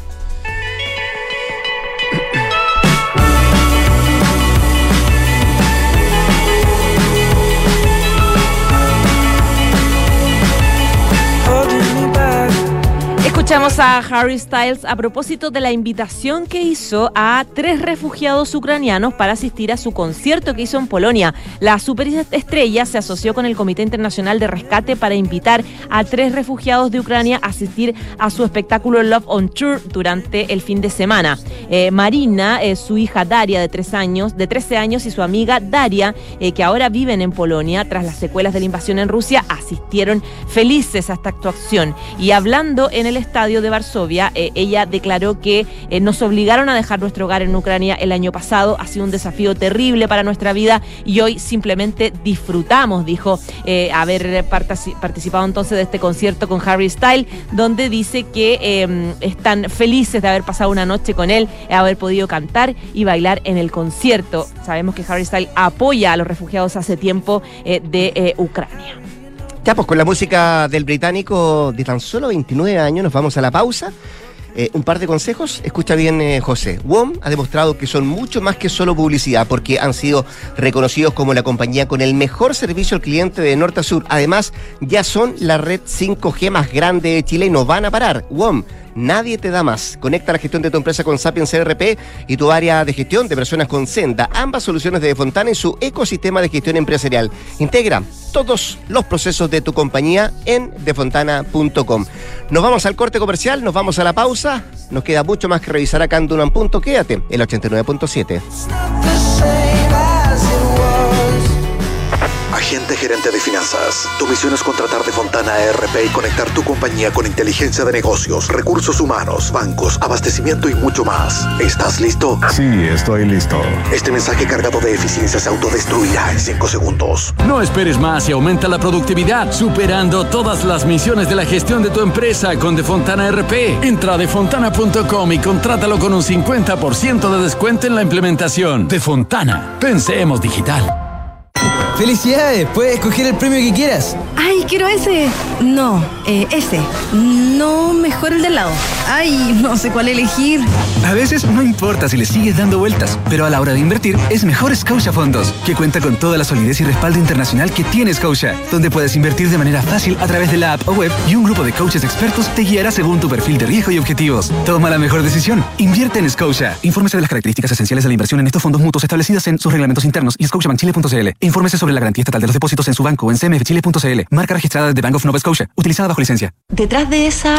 Speaker 3: Escuchamos a Harry Styles a propósito de la invitación que hizo a tres refugiados ucranianos para asistir a su concierto que hizo en Polonia. La superestrella se asoció con el Comité Internacional de Rescate para invitar a tres refugiados de Ucrania a asistir a su espectáculo Love on Tour durante el fin de semana. Eh, Marina, eh, su hija Daria de tres años, de trece años y su amiga Daria, eh, que ahora viven en Polonia tras las secuelas de la invasión en Rusia, asistieron felices a esta actuación. Y hablando en el estadio de Varsovia, eh, ella declaró que eh, nos obligaron a dejar nuestro hogar en Ucrania el año pasado, ha sido un desafío terrible para nuestra vida y hoy simplemente disfrutamos, dijo, eh, haber partic- participado entonces de este concierto con Harry Styles, donde dice que eh, están felices de haber pasado una noche con él, haber podido cantar y bailar en el concierto. Sabemos que Harry Styles apoya a los refugiados hace tiempo eh, de eh, Ucrania.
Speaker 2: Ya, pues con la música del británico de tan solo veintinueve años nos vamos a la pausa. Eh, un par de consejos, escucha bien, eh, José. W O M ha demostrado que son mucho más que solo publicidad, porque han sido reconocidos como la compañía con el mejor servicio al cliente de norte a sur. Además, ya son la red cinco G más grande de Chile y no van a parar. W O M, nadie te da más. Conecta la gestión de tu empresa con Sapiens C R P y tu área de gestión de personas con Senda. Ambas soluciones de Defontana y su ecosistema de gestión empresarial. Integra todos los procesos de tu compañía en defontana punto com. Nos vamos al corte comercial, nos vamos a la pausa. Nos queda mucho más que revisar acá en Duna en Punto. Quédate, el ochenta y nueve punto siete.
Speaker 4: Agente gerente de finanzas. Tu misión es contratar Defontana E R P y conectar tu compañía con inteligencia de negocios, recursos humanos, bancos, abastecimiento y mucho más. ¿Estás listo?
Speaker 5: Sí, estoy listo.
Speaker 4: Este mensaje cargado de eficiencia se autodestruirá en cinco segundos.
Speaker 6: No esperes más y aumenta la productividad, superando todas las misiones de la gestión de tu empresa con Defontana E R P. Entra a defontana punto com y contrátalo con un cincuenta por ciento de descuento en la implementación. Defontana, pensemos digital.
Speaker 7: ¡Felicidades! Puedes escoger el premio que quieras.
Speaker 8: ¡Ay, quiero ese! No, eh, ese. No, mejor el de al lado. ¡Ay, no sé cuál elegir!
Speaker 9: A veces no importa si le sigues dando vueltas, pero a la hora de invertir es mejor Scotia Fondos, que cuenta con toda la solidez y respaldo internacional que tiene Scotia, donde puedes invertir de manera fácil a través de la app o web y un grupo de coaches expertos te guiará según tu perfil de riesgo y objetivos. Toma la mejor decisión. Invierte en Scotia. Infórmese de las características esenciales de la inversión en estos fondos mutuos establecidas en sus reglamentos internos y scotiabank chile punto c l. Infórmese sobre la garantía estatal de los depósitos en su banco o en c m f chile punto c l. Marca registrada de Bank of Nova Scotia. Utilizada bajo licencia.
Speaker 10: Detrás de esa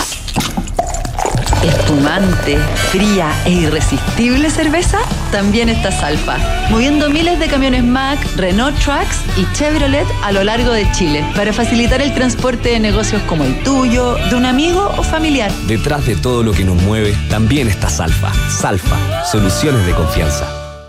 Speaker 10: espumante, fría e irresistible cerveza, también está Salfa, moviendo miles de camiones Mack, Renault Trucks y Chevrolet a lo largo de Chile para facilitar el transporte de negocios como el tuyo, de un amigo o familiar.
Speaker 11: Detrás de todo lo que nos mueve, también está Salfa. Salfa, soluciones de confianza.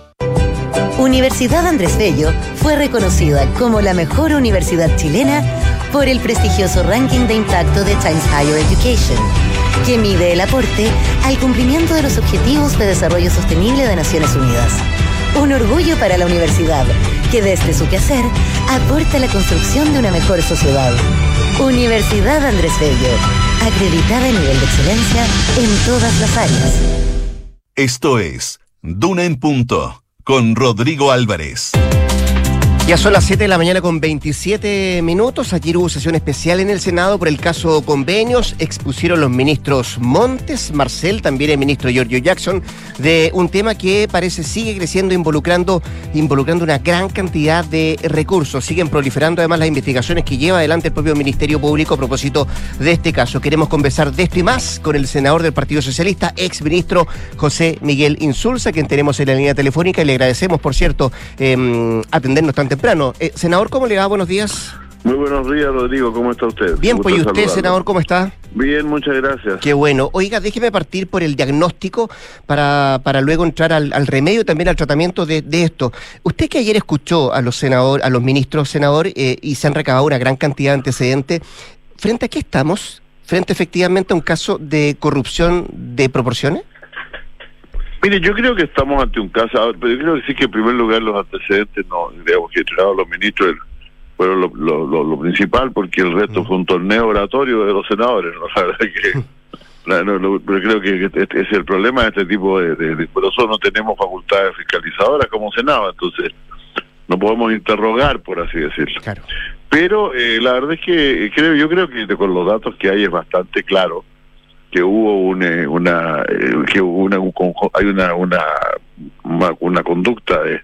Speaker 12: Universidad Andrés Bello fue reconocida como la mejor universidad chilena por el prestigioso ranking de impacto de Times Higher Education, que mide el aporte al cumplimiento de los Objetivos de Desarrollo Sostenible de Naciones Unidas. Un orgullo para la universidad, que desde su quehacer aporta a la construcción de una mejor sociedad. Universidad Andrés Bello, acreditada en nivel de excelencia en todas las áreas.
Speaker 1: Esto es Duna en Punto, con Rodrigo Álvarez.
Speaker 2: Ya son las siete de la mañana con veintisiete minutos. Ayer hubo sesión especial en el Senado por el caso Convenios. Expusieron los ministros Montes, Marcel, también el ministro Giorgio Jackson, de un tema que parece sigue creciendo, involucrando, involucrando una gran cantidad de recursos. Siguen proliferando además las investigaciones que lleva adelante el propio Ministerio Público a propósito de este caso. Queremos conversar de esto y más con el senador del Partido Socialista, ex ministro José Miguel Insulza, quien tenemos en la línea telefónica y le agradecemos, por cierto, eh, atendernos tan temprano. Eh, senador, ¿cómo le va? Buenos días.
Speaker 13: Muy buenos días, Rodrigo. ¿Cómo está usted?
Speaker 2: Bien, pues, ¿y usted, senador, cómo está?
Speaker 13: Bien, muchas gracias.
Speaker 2: Qué bueno. Oiga, déjeme partir por el diagnóstico para, para luego entrar al, al remedio y también al tratamiento de, de esto. Usted que ayer escuchó a los senador, a los ministros, senador, eh, y se han recabado una gran cantidad de antecedentes, ¿frente a qué estamos? ¿Frente efectivamente a un caso de corrupción de proporciones?
Speaker 13: Mire, yo creo que estamos ante un caso, pero yo creo que sí que en primer lugar los antecedentes, no, digamos que entregados los ministros fueron lo, lo, lo, lo principal, porque el resto mm. fue un torneo oratorio de los senadores, ¿no? La verdad que, la, no, lo, pero creo que este es el problema de este tipo de, de, de, por eso no tenemos facultades fiscalizadoras como Senado, entonces no podemos interrogar, por así decirlo.
Speaker 2: Claro.
Speaker 13: Pero eh, la verdad es que creo, yo creo que con los datos que hay es bastante claro que hubo un, eh, una eh, que hubo una un, hay una una una, una conducta de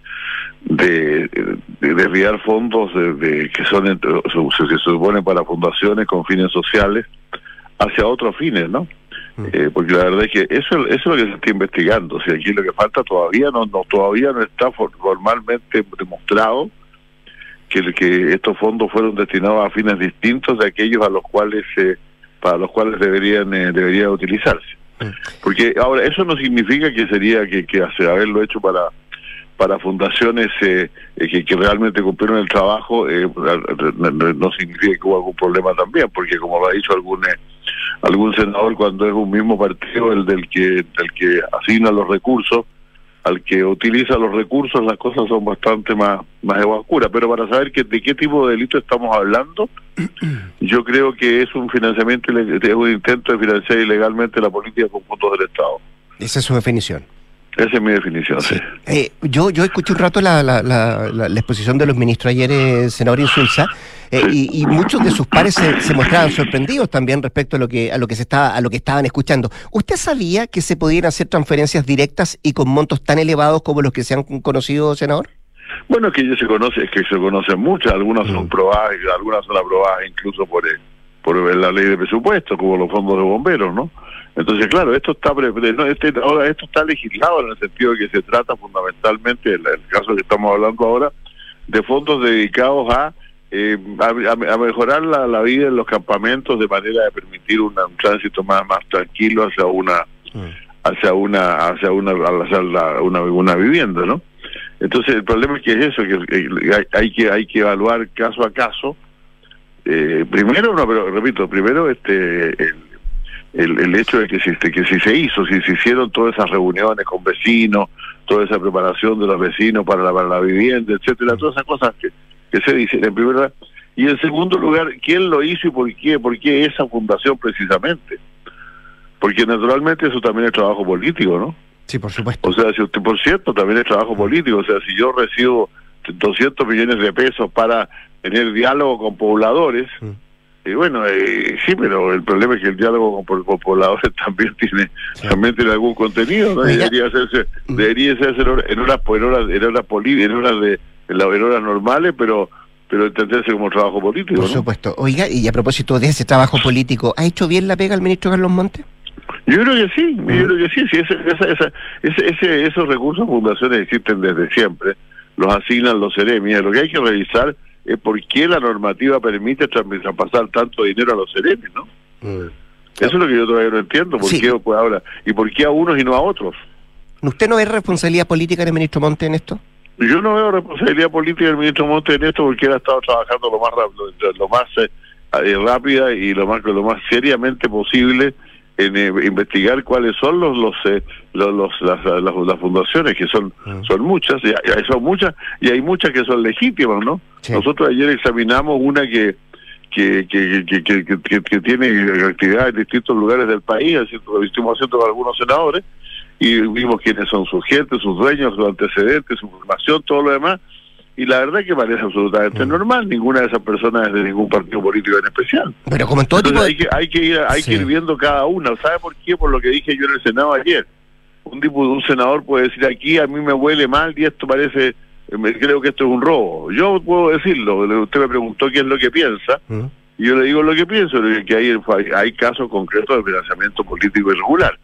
Speaker 13: de, de desviar fondos de, de que son entre, se, se supone para fundaciones con fines sociales hacia otros fines, ¿no? Eh, porque la verdad es que eso, eso es lo que se está investigando. O sea, aquí lo que falta todavía no, no todavía no está formalmente demostrado que, que estos fondos fueron destinados a fines distintos de aquellos a los cuales eh, para los cuales deberían eh, deberían utilizarse. Porque ahora eso no significa que sería que, que haberlo hecho para para fundaciones eh, que, que realmente cumplieron el trabajo, eh, no, no significa que hubo algún problema también, porque como lo ha dicho algún eh, algún senador, cuando es un mismo partido el del que del que asigna los recursos al que utiliza los recursos, las cosas son bastante más más oscuras. Pero para saber que de qué tipo de delito estamos hablando, yo creo que es un financiamiento, es un intento de financiar ilegalmente la política con fondos del Estado.
Speaker 2: Esa es su definición.
Speaker 13: Esa es mi definición, sí.
Speaker 2: Eh, yo yo escuché un rato la, la, la, la, la exposición de los ministros ayer, eh, senador Insulza, eh, sí. y, y muchos de sus pares se, se mostraban sorprendidos también respecto a lo que a lo que se estaba a lo que estaban escuchando. ¿Usted sabía que se podían hacer transferencias directas y con montos tan elevados como los que se han conocido, senador?
Speaker 13: Bueno, es que ya se conoce, es que se conocen muchas, algunas son probadas, algunas son aprobadas incluso por el, por la ley de presupuesto, como los fondos de bomberos, ¿no? Entonces, claro, esto está no, este, ahora esto está legislado en el sentido de que se trata fundamentalmente, en el caso que estamos hablando ahora, de fondos dedicados a eh, a, a mejorar la, la vida en los campamentos de manera de permitir una, un tránsito más más tranquilo hacia una hacia una hacia una hacia la, una, una vivienda, ¿no? Entonces el problema es que es eso, que, que hay, hay que hay que evaluar caso a caso. Eh, primero, no, pero repito, primero este el, El, el hecho de que si, que si se hizo, si se hicieron todas esas reuniones con vecinos, toda esa preparación de los vecinos para la, para la vivienda, etcétera, todas esas cosas que, que se dicen en primer lugar. Y en segundo lugar, ¿quién lo hizo y por qué? ¿Por qué esa fundación precisamente? Porque naturalmente eso también es trabajo político, ¿no?
Speaker 2: Sí, por supuesto.
Speaker 13: O sea, si usted, por cierto, también es trabajo político. O sea, si yo recibo doscientos millones de pesos para tener diálogo con pobladores, mm. Y bueno, eh, sí, pero el problema es que el diálogo con, con pobladores también tiene sí. también tiene algún contenido, ¿no? Debería hacerse, debería hacerse en horas, en horas, en horas, en horas, poli, en horas de en horas normales, pero pero entenderse como trabajo político,
Speaker 2: Por
Speaker 13: ¿no?
Speaker 2: supuesto. Oiga, y a propósito de ese trabajo político, ¿ha hecho bien la pega el ministro Carlos Montes?
Speaker 13: Yo creo que sí, yo creo que sí, sí, ese, esa, esa, ese, ese, esos recursos fundaciones existen desde siempre, los asignan los seremias, lo que hay que revisar es por qué la normativa permite traspasar tanto dinero a los seremis, ¿no? Mm. Eso es lo que yo todavía no entiendo, ¿por sí. qué pues, ahora y por qué a unos y no a otros?
Speaker 2: ¿Usted no ve responsabilidad política del ministro Montes en esto?
Speaker 13: Yo no veo responsabilidad política del ministro Montes en esto porque él ha estado trabajando lo más rápido, lo más eh, rápida y lo más lo más seriamente posible en eh, investigar cuáles son los los, eh, los, los las, las, las fundaciones, que son uh-huh. son muchas, y hay, son muchas y hay muchas que son legítimas, ¿no? Sí. Nosotros ayer examinamos una que que que que, que, que, que, que tiene actividad en distintos lugares del país, lo estuvimos haciendo con algunos senadores y vimos quiénes son sus gentes, sus dueños, sus antecedentes, su formación, todo lo demás. Y la verdad es que parece absolutamente mm. normal. Ninguna de esas personas es de ningún partido político en especial.
Speaker 2: Pero como en todo tipo de...
Speaker 13: hay que hay que ir hay sí. que ir viendo cada una. ¿Sabe por qué? Por lo que dije yo en el Senado ayer. Un tipo un senador puede decir aquí a mí me huele mal y esto parece, me creo que esto es un robo. Yo puedo decirlo. Usted me preguntó qué es lo que piensa mm. y yo le digo lo que pienso, que hay hay casos concretos de financiamiento político irregular.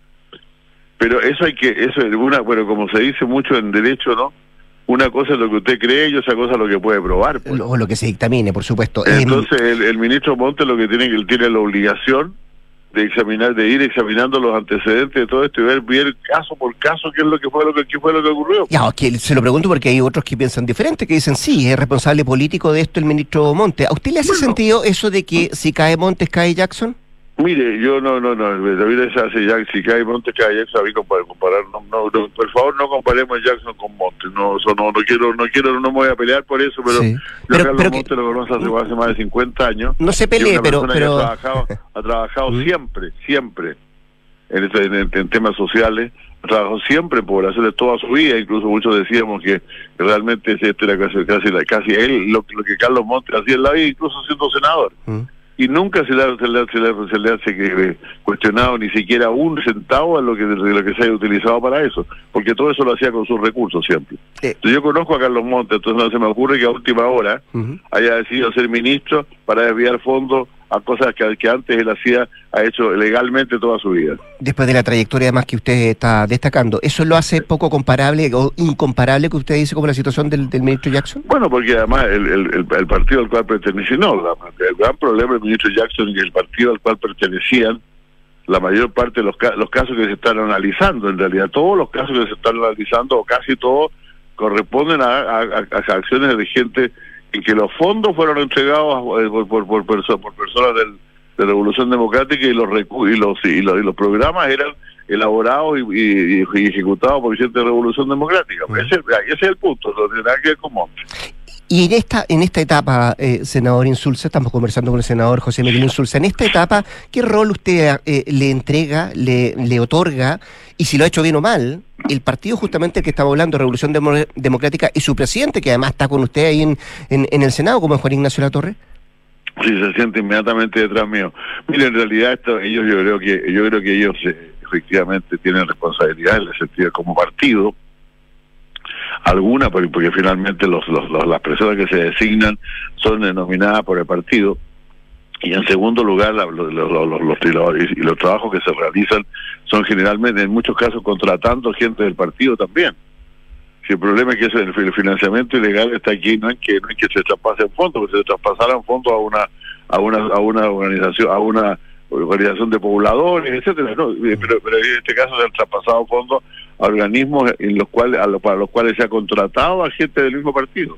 Speaker 13: Pero eso hay que eso es una bueno como se dice mucho en derecho, ¿no? Una cosa es lo que usted cree y otra cosa es lo que puede probar. Pues.
Speaker 2: O lo que se dictamine, por supuesto.
Speaker 13: Entonces el, el ministro Montes lo que tiene que él tiene la obligación de examinar, de ir examinando los antecedentes de todo esto y ver bien caso por caso qué es lo que fue lo que qué fue lo que ocurrió.
Speaker 2: Ya, que se lo pregunto porque hay otros que piensan diferente, que dicen sí, es responsable político de esto el ministro Montes. ¿A usted le hace bueno, sentido eso de que si cae Montes cae Jackson?
Speaker 13: Mire, yo no, no, no, David se hace Jackson, si cae Montes cae Jackson, a mí comparar, comparar no, no, no, por favor no comparemos Jackson con Montes, no, eso no, no quiero, no quiero, no me voy a pelear por eso, pero sí. yo pero, Carlos pero Montes que, lo conozco hace, hace más de cincuenta años.
Speaker 2: No se pelee, pero, pero...
Speaker 13: Ha trabajado, ha trabajado siempre, siempre, en, este, en, en temas sociales, ha trabajado siempre en poblaciones toda su vida, incluso muchos decíamos que realmente este era casi, casi, casi él, lo, lo que Carlos Montes hacía en la vida, incluso siendo senador. ¿Mm? y nunca se le, se le, se le, se le hace que, cuestionado ni siquiera un centavo de lo que de lo que se haya utilizado para eso, porque todo eso lo hacía con sus recursos siempre. Eh. Entonces yo conozco a Carlos Montes, entonces no se me ocurre que a última hora uh-huh. haya decidido ser ministro para desviar fondos a cosas que, que antes él hacía, ha hecho legalmente toda su vida.
Speaker 2: Después de la trayectoria además que usted está destacando, ¿eso lo hace poco comparable o incomparable que usted dice como la situación del, del ministro Jackson?
Speaker 13: Bueno, porque además el, el, el, el partido al cual pertenecía, no, la, el gran problema del ministro Jackson es que el partido al cual pertenecían, la mayor parte de los, los casos que se están analizando, en realidad todos los casos que se están analizando, o casi todos, corresponden a, a, a acciones de gente en que los fondos fueron entregados por, por, por, perso por personas del, de Revolución Democrática y los, y, los, y, los, y los programas eran elaborados y, y, y ejecutados por gente de Revolución Democrática. Uh-huh. ese, ese es el punto, no tiene nada que ver con Montes.
Speaker 2: Y en esta en esta etapa, eh, senador Insulza, estamos conversando con el senador José Miguel Insulza, en esta etapa, ¿qué rol usted eh, le entrega, le, le otorga, y si lo ha hecho bien o mal, el partido justamente que estaba hablando, Revolución Demo Democrática, y su presidente, que además está con usted ahí en, en, en el Senado, como es Juan Ignacio Latorre?
Speaker 13: Sí, se siente inmediatamente detrás mío. Mire, en realidad esto, ellos yo creo que yo creo que ellos eh, efectivamente tienen responsabilidad en el sentido como partido, alguna, porque finalmente los, los, los las personas que se designan son denominadas por el partido, y en segundo lugar la, los, los, los, los, y los trabajos que se realizan son generalmente, en muchos casos, contratando gente del partido también. Si el problema es que el, el financiamiento ilegal está aquí, no es que no es que se traspasen fondos, que se traspasaran fondos a una a una a una organización, a una organización de pobladores, etcétera, ¿no? pero, pero en este caso se han traspasado fondos a organismos en los cuales a los, para los cuales se ha contratado a gente del mismo partido.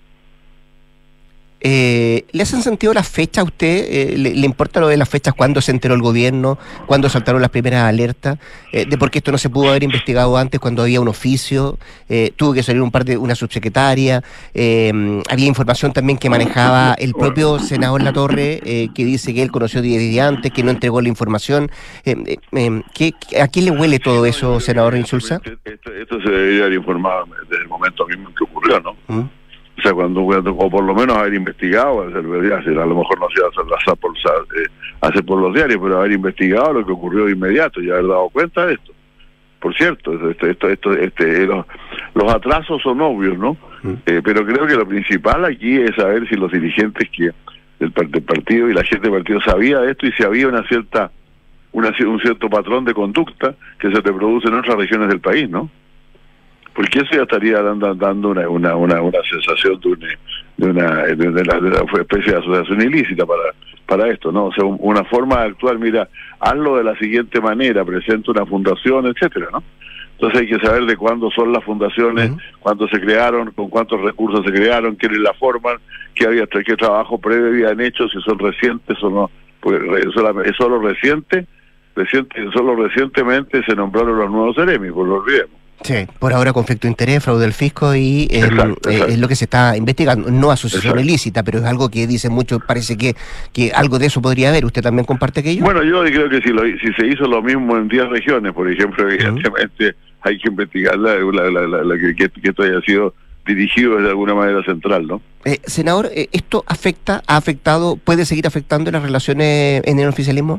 Speaker 2: Eh, ¿Le hacen sentido las fechas a usted? Eh, le, ¿Le importa lo de las fechas? ¿Cuándo se enteró el gobierno? ¿Cuándo saltaron las primeras alertas? Eh, ¿De por qué esto no se pudo haber investigado antes cuando había un oficio? Eh, tuvo que salir un par de una subsecretaria. Eh, había información también que manejaba el propio senador Latorre, eh, que dice que él conoció desde antes, que no entregó la información. Eh, eh, ¿qué, ¿A quién le huele todo eso, senador Insulza?
Speaker 13: Esto, esto se debería haber informado desde el momento mismo en que ocurrió, ¿no? ¿Mm? O sea, cuando, cuando, o por lo menos haber investigado, a lo mejor no se iba a hacer por, eh, hacer por los diarios, pero haber investigado lo que ocurrió de inmediato y haber dado cuenta de esto. Por cierto, esto, esto, esto, este, los, los atrasos son obvios, ¿no? Mm. Eh, pero creo que lo principal aquí es saber si los dirigentes que del, del partido y la gente del partido sabía de esto y si había una cierta, una, un cierto patrón de conducta que se reproduce en otras regiones del país, ¿no? Porque eso ya estaría dando, dando una, una, una, una sensación de una, de una, de una, de una especie de asociación ilícita para, para esto, ¿no? O sea, un, una forma de actuar, mira, hazlo de la siguiente manera, presenta una fundación, etcétera, ¿no? Entonces hay que saber de cuándo son las fundaciones, uh-huh. cuándo se crearon, con cuántos recursos se crearon, quiénes la forman, qué había, qué trabajo previo habían hecho, si son recientes o no, porque es solo reciente, reciente, solo recientemente se nombraron los nuevos Ceremi, por lo olvidemos.
Speaker 2: Sí, por ahora conflicto de interés, fraude del fisco y eh, exacto, exacto. Eh, es lo que se está investigando, no asociación exacto. ilícita, pero es algo que dicen muchos, parece que que algo de eso podría haber. ¿Usted también comparte aquello?
Speaker 13: Bueno, yo creo que si, lo, si se hizo lo mismo en diez regiones, por ejemplo, evidentemente uh-huh. hay que investigar la, la, la, la, la que, que esto haya sido dirigido de alguna manera central, ¿no?
Speaker 2: Eh, senador, eh, ¿esto afecta, ha afectado, puede seguir afectando las relaciones en el oficialismo?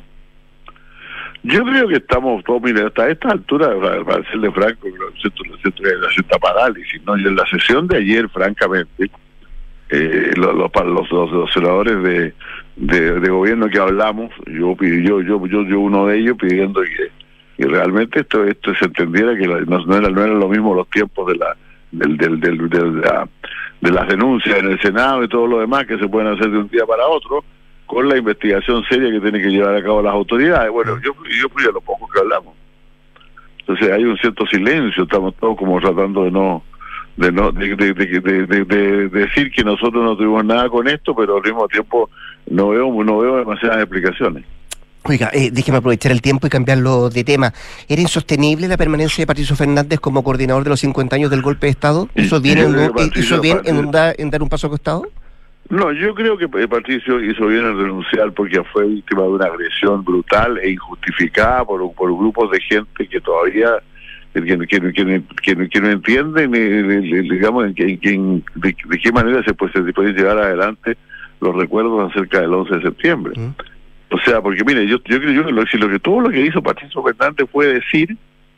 Speaker 13: Yo creo que estamos todos, mire, hasta esta altura, para serle franco, siento la cierta parálisis, ¿no? Y en la sesión de ayer, francamente, eh, los, los, los, los senadores de, de, de gobierno que hablamos, yo yo yo yo, yo uno de ellos pidiendo que, que realmente esto esto se entendiera que la, no, no, era, no eran lo mismo los tiempos de la del del, del, del de, la, de las denuncias en el Senado y todo lo demás que se pueden hacer de un día para otro, con la investigación seria que tienen que llevar a cabo las autoridades. Bueno, yo yo fui a lo poco que hablamos. Entonces hay un cierto silencio, estamos todos como tratando de no de no de, de, de, de, de, de decir que nosotros no tuvimos nada con esto, pero al mismo tiempo no veo no veo demasiadas explicaciones.
Speaker 2: Oiga, eh, déjeme aprovechar el tiempo y cambiarlo de tema. ¿Era insostenible la permanencia de Patricio Fernández como coordinador de los cincuenta años del golpe de Estado? ¿Hizo bien, en, ¿hizo bien en, da, en dar un paso a costado?
Speaker 13: No, yo creo que Patricio hizo bien en renunciar porque fue víctima de una agresión brutal e injustificada por, por grupos de gente que todavía que, que, que, que, que no entienden, digamos, en, en, de, de qué manera se puede, se puede llevar adelante los recuerdos acerca del once de septiembre. Uh-huh. O sea, porque mire, yo yo creo yo, lo, si lo que todo lo que hizo Patricio Fernández fue decir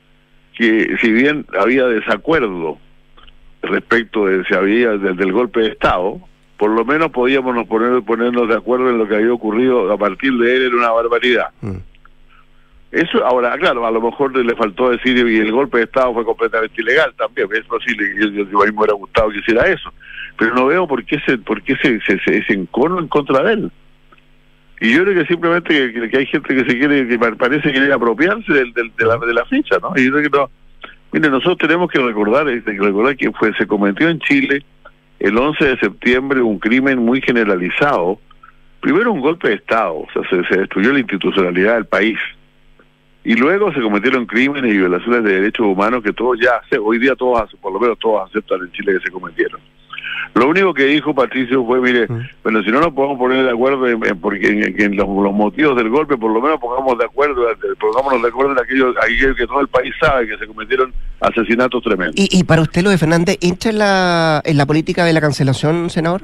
Speaker 13: que si bien había desacuerdo respecto de si había del, del golpe de Estado, por lo menos podíamos nos poner, ponernos de acuerdo en lo que había ocurrido a partir de él, era una barbaridad. Mm. Eso, ahora, claro, a lo mejor le faltó decir, y el golpe de Estado fue completamente ilegal también, es posible, yo, yo, yo a mí me hubiera gustado que hiciera eso, pero no veo por qué se, por qué se, se, se, se encono en contra de él. Y yo creo que simplemente que, que hay gente que se quiere, que parece que quiere apropiarse del, del, de, la, de la fecha, ¿no? Y yo creo que no. Mire, nosotros tenemos que recordar, que recordar que fue, se cometió en Chile el once de septiembre un crimen muy generalizado. Primero un golpe de Estado, o sea, se, se destruyó la institucionalidad del país. Y luego se cometieron crímenes y violaciones de derechos humanos que todos ya, hoy día todos, por lo menos todos aceptan en Chile que se cometieron. Lo único que dijo Patricio fue, mire, mm. bueno, si no nos podemos poner de acuerdo en, en, porque en, en los, los motivos del golpe, por lo menos pongamos de acuerdo, pongámonos de acuerdo en aquello, aquello que todo el país sabe, que se cometieron asesinatos tremendos.
Speaker 2: ¿Y, y para usted, lo de Fernández, entra en la, en la política de la cancelación, senador?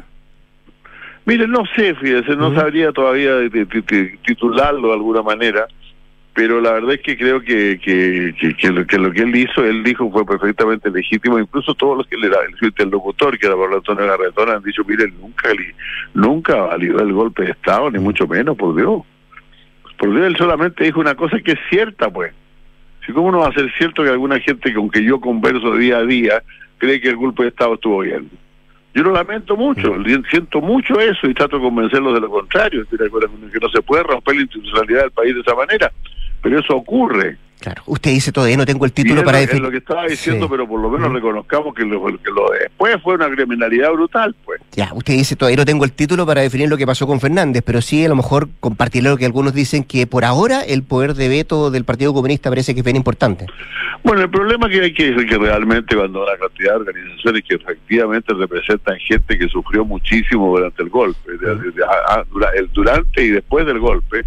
Speaker 13: Mire, no sé, fíjese, no mm. sabría todavía de, de, de, titularlo de alguna manera, pero la verdad es que creo que que, que, que, lo, que lo que él hizo, él dijo fue perfectamente legítimo. Incluso todos los que le era el interlocutor, que era Pablo Antonio Garretón, han dicho, mire, nunca nunca validó el golpe de Estado, ni mucho menos, por Dios. Por Dios, él solamente dijo una cosa que es cierta, pues. Si cómo no va a ser cierto que alguna gente con que yo converso día a día cree que el golpe de Estado estuvo bien. Yo lo lamento mucho, siento mucho eso y trato de convencerlos de lo contrario, estoy de acuerdo con que no se puede romper la institucionalidad del país de esa manera. Pero eso ocurre.
Speaker 2: Claro. Usted dice todavía no tengo el título
Speaker 13: es
Speaker 2: para
Speaker 13: lo,
Speaker 2: definir.
Speaker 13: Es lo que estaba diciendo,
Speaker 2: sí.
Speaker 13: pero por lo menos mm. reconozcamos que lo, que lo de después fue una criminalidad brutal, pues.
Speaker 2: Ya, usted dice todavía no tengo el título para definir lo que pasó con Fernández, pero sí a lo mejor compartir lo que algunos dicen, que por ahora el poder de veto del Partido Comunista parece que es bien importante.
Speaker 13: Bueno, el problema que hay que es que realmente cuando una cantidad de organizaciones que efectivamente representan gente que sufrió muchísimo durante el golpe, de, de, de, de, el durante y después del golpe,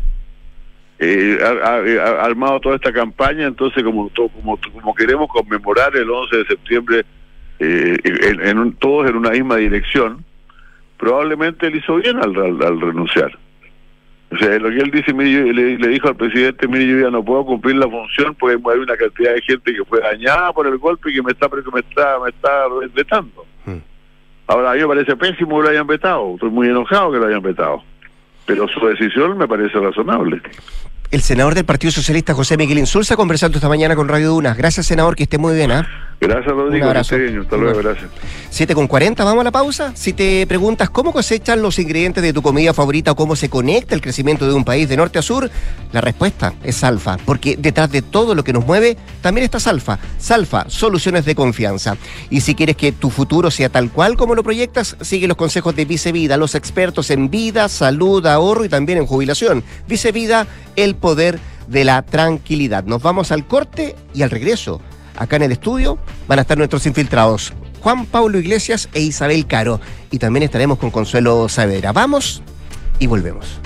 Speaker 13: Eh, ha, ha, ha armado toda esta campaña, entonces como to, como como queremos conmemorar el once de septiembre eh, en, en un, todos en una misma dirección, probablemente él hizo bien al, al, al renunciar. O sea, lo que él dice, mire, yo, le, le dijo al presidente, mire, yo ya no puedo cumplir la función porque hay una cantidad de gente que fue dañada por el golpe y que me está que me está me está vetando. Hmm. Ahora, a mí me parece pésimo que lo hayan vetado, estoy muy enojado que lo hayan vetado, pero su decisión me parece razonable.
Speaker 2: El senador del Partido Socialista, José Miguel Insulza, conversando esta mañana con Radio Duna. Gracias, senador, que esté muy bien. ¿eh?
Speaker 13: Gracias, Rodrigo.
Speaker 2: Un abrazo.
Speaker 13: Sí, hasta luego, gracias.
Speaker 2: siete con cuarenta, vamos a la pausa. Si te preguntas cómo cosechan los ingredientes de tu comida favorita o cómo se conecta el crecimiento de un país de norte a sur, la respuesta es Salfa, porque detrás de todo lo que nos mueve también está Salfa. Salfa, soluciones de confianza. Y si quieres que tu futuro sea tal cual como lo proyectas, sigue los consejos de Vicevida, los expertos en vida, salud, ahorro y también en jubilación. Vicevida, el poder de la tranquilidad. Nos vamos al corte y al regreso. Acá en el estudio van a estar nuestros infiltrados, Juan Pablo Iglesias e Isabel Caro. Y también estaremos con Consuelo Saavedra. Vamos y volvemos.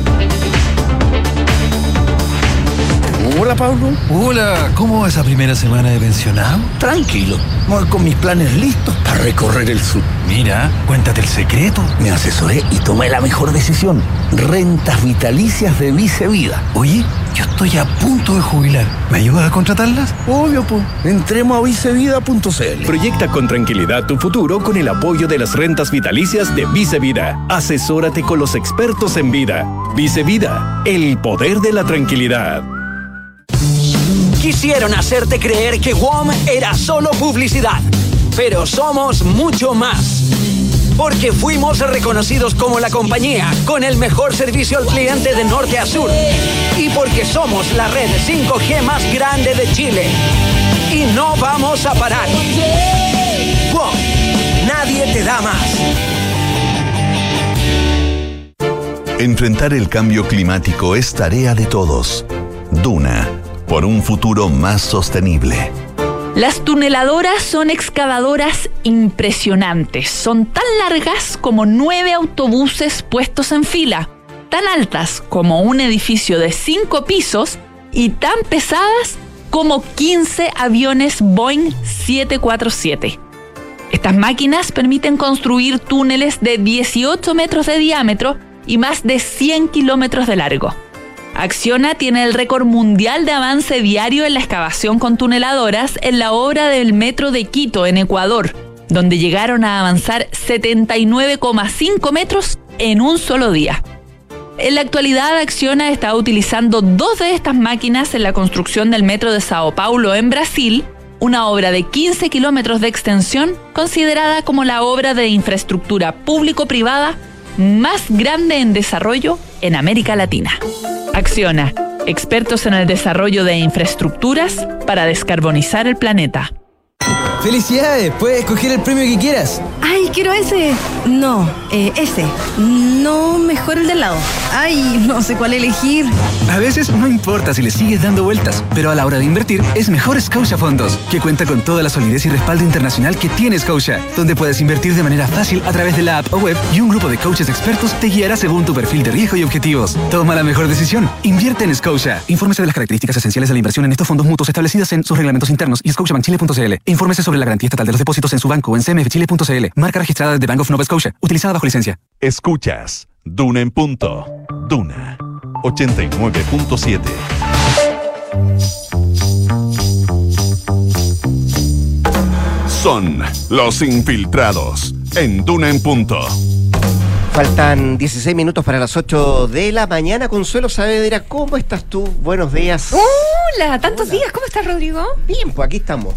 Speaker 5: Hola, Pablo.
Speaker 14: Hola, ¿cómo va esa primera semana de pensionado?
Speaker 5: Tranquilo, voy con mis planes listos para recorrer el sur.
Speaker 14: Mira, cuéntate el secreto.
Speaker 5: Me asesoré y tomé la mejor decisión. Rentas vitalicias de Vicevida.
Speaker 14: Oye, yo estoy a punto de jubilar. ¿Me ayudas a contratarlas?
Speaker 5: Obvio, pues. Entremos a vicevida punto c l.
Speaker 15: Proyecta con tranquilidad tu futuro con el apoyo de las rentas vitalicias de Vicevida. Asesórate con los expertos en vida. Vicevida, el poder de la tranquilidad.
Speaker 16: Quisieron hacerte creer que W O M era solo publicidad, pero somos mucho más. Porque fuimos reconocidos como la compañía con el mejor servicio al cliente de norte a sur. Y porque somos la red cinco G más grande de Chile. Y no vamos a parar. W O M, nadie te da más.
Speaker 1: Enfrentar el cambio climático es tarea de todos. Duna, por un futuro más sostenible.
Speaker 17: Las tuneladoras son excavadoras impresionantes. Son tan largas como nueve autobuses puestos en fila, tan altas como un edificio de cinco pisos y tan pesadas como quince aviones Boeing siete cuarenta y siete. Estas máquinas permiten construir túneles de dieciocho metros de diámetro y más de cien kilómetros de largo. Acciona tiene el récord mundial de avance diario en la excavación con tuneladoras en la obra del Metro de Quito, en Ecuador, donde llegaron a avanzar setenta y nueve coma cinco metros en un solo día. En la actualidad, Acciona está utilizando dos de estas máquinas en la construcción del Metro de Sao Paulo en Brasil, una obra de quince kilómetros de extensión, considerada como la obra de infraestructura público-privada más grande en desarrollo en América Latina. Acciona, expertos en el desarrollo de infraestructuras para descarbonizar el planeta.
Speaker 7: ¡Felicidades! Puedes escoger el premio que quieras.
Speaker 8: ¡Ay, quiero ese! No, eh, ese. No, mejor el de al lado. ¡Ay, no sé cuál elegir!
Speaker 9: A veces no importa si le sigues dando vueltas, pero a la hora de invertir es mejor Scotia Fondos, que cuenta con toda la solidez y respaldo internacional que tiene Scotia, donde puedes invertir de manera fácil a través de la app o web y un grupo de coaches expertos te guiará según tu perfil de riesgo y objetivos. Toma la mejor decisión. Invierte en Scotia. Infórmese de las características esenciales de la inversión en estos fondos mutuos establecidas en sus reglamentos internos y scotiabank chile punto c l. Infórmese sobre la garantía estatal de los depósitos en su banco o en c m f chile punto c l. Marca registrada de Bank of Nova Scotia. Utilizada bajo licencia.
Speaker 1: Escuchas Duna en punto. Duna ochenta y nueve punto siete. Son los infiltrados en Duna en punto.
Speaker 2: Faltan dieciséis minutos para las ocho de la mañana. Consuelo Saavedra, ¿cómo estás tú? Buenos días.
Speaker 18: Hola, tantos
Speaker 2: Hola.
Speaker 18: días. ¿Cómo estás, Rodrigo?
Speaker 2: Bien, pues aquí estamos.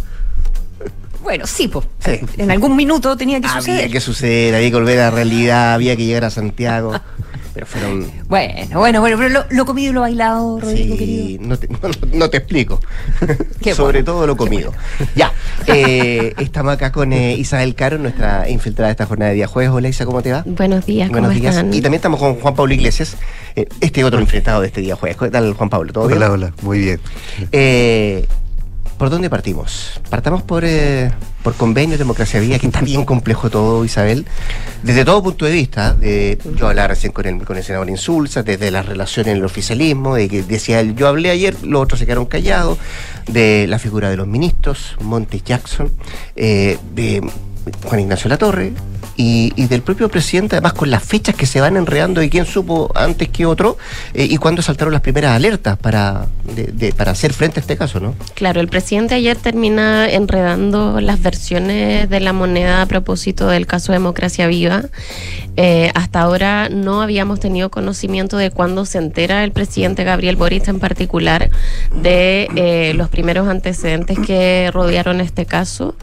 Speaker 18: Bueno, sí, pues.
Speaker 2: Sí.
Speaker 18: En algún minuto tenía que suceder.
Speaker 2: Había que suceder, había que volver a la realidad, había que llegar a Santiago. Pero fueron...
Speaker 18: Bueno, bueno, bueno, pero lo, lo comido y lo bailado, Rodrigo,
Speaker 2: sí,
Speaker 18: querido.
Speaker 2: No te, no, no te explico.
Speaker 18: Qué
Speaker 2: Sobre
Speaker 18: bueno,
Speaker 2: todo lo comido. Bueno. Ya, eh, estamos acá con eh, Isabel Caro, nuestra infiltrada de esta jornada de día jueves. Hola, Isa, ¿cómo te va?
Speaker 19: Buenos días,
Speaker 2: Buenos
Speaker 19: ¿cómo
Speaker 2: días.
Speaker 19: están?
Speaker 2: Y también estamos con Juan Pablo Iglesias, eh, este otro infiltrado de este día jueves. ¿Qué tal, Juan Pablo? ¿Todo bien?
Speaker 20: Hola, hola, muy bien.
Speaker 2: Eh... ¿Por dónde partimos? Partamos por, eh, por convenio, democracia viva, que está bien complejo todo, Isabel. Desde todo punto de vista, de, yo hablaba recién con el, con el senador Insulza, desde las relaciones en el oficialismo, de que decía él, yo hablé ayer, los otros se quedaron callados, de la figura de los ministros, Montes Jackson, eh, de Juan Ignacio Latorre, y, y del propio presidente, además con las fechas que se van enredando y quién supo antes que otro, eh, y cuándo saltaron las primeras alertas para, de, de, para hacer frente a este caso, ¿no?
Speaker 19: Claro, el presidente ayer termina enredando las versiones de la moneda a propósito del caso Democracia Viva. Eh, hasta ahora no habíamos tenido conocimiento de cuándo se entera el presidente Gabriel Boric en particular de eh, los primeros antecedentes que rodearon este caso.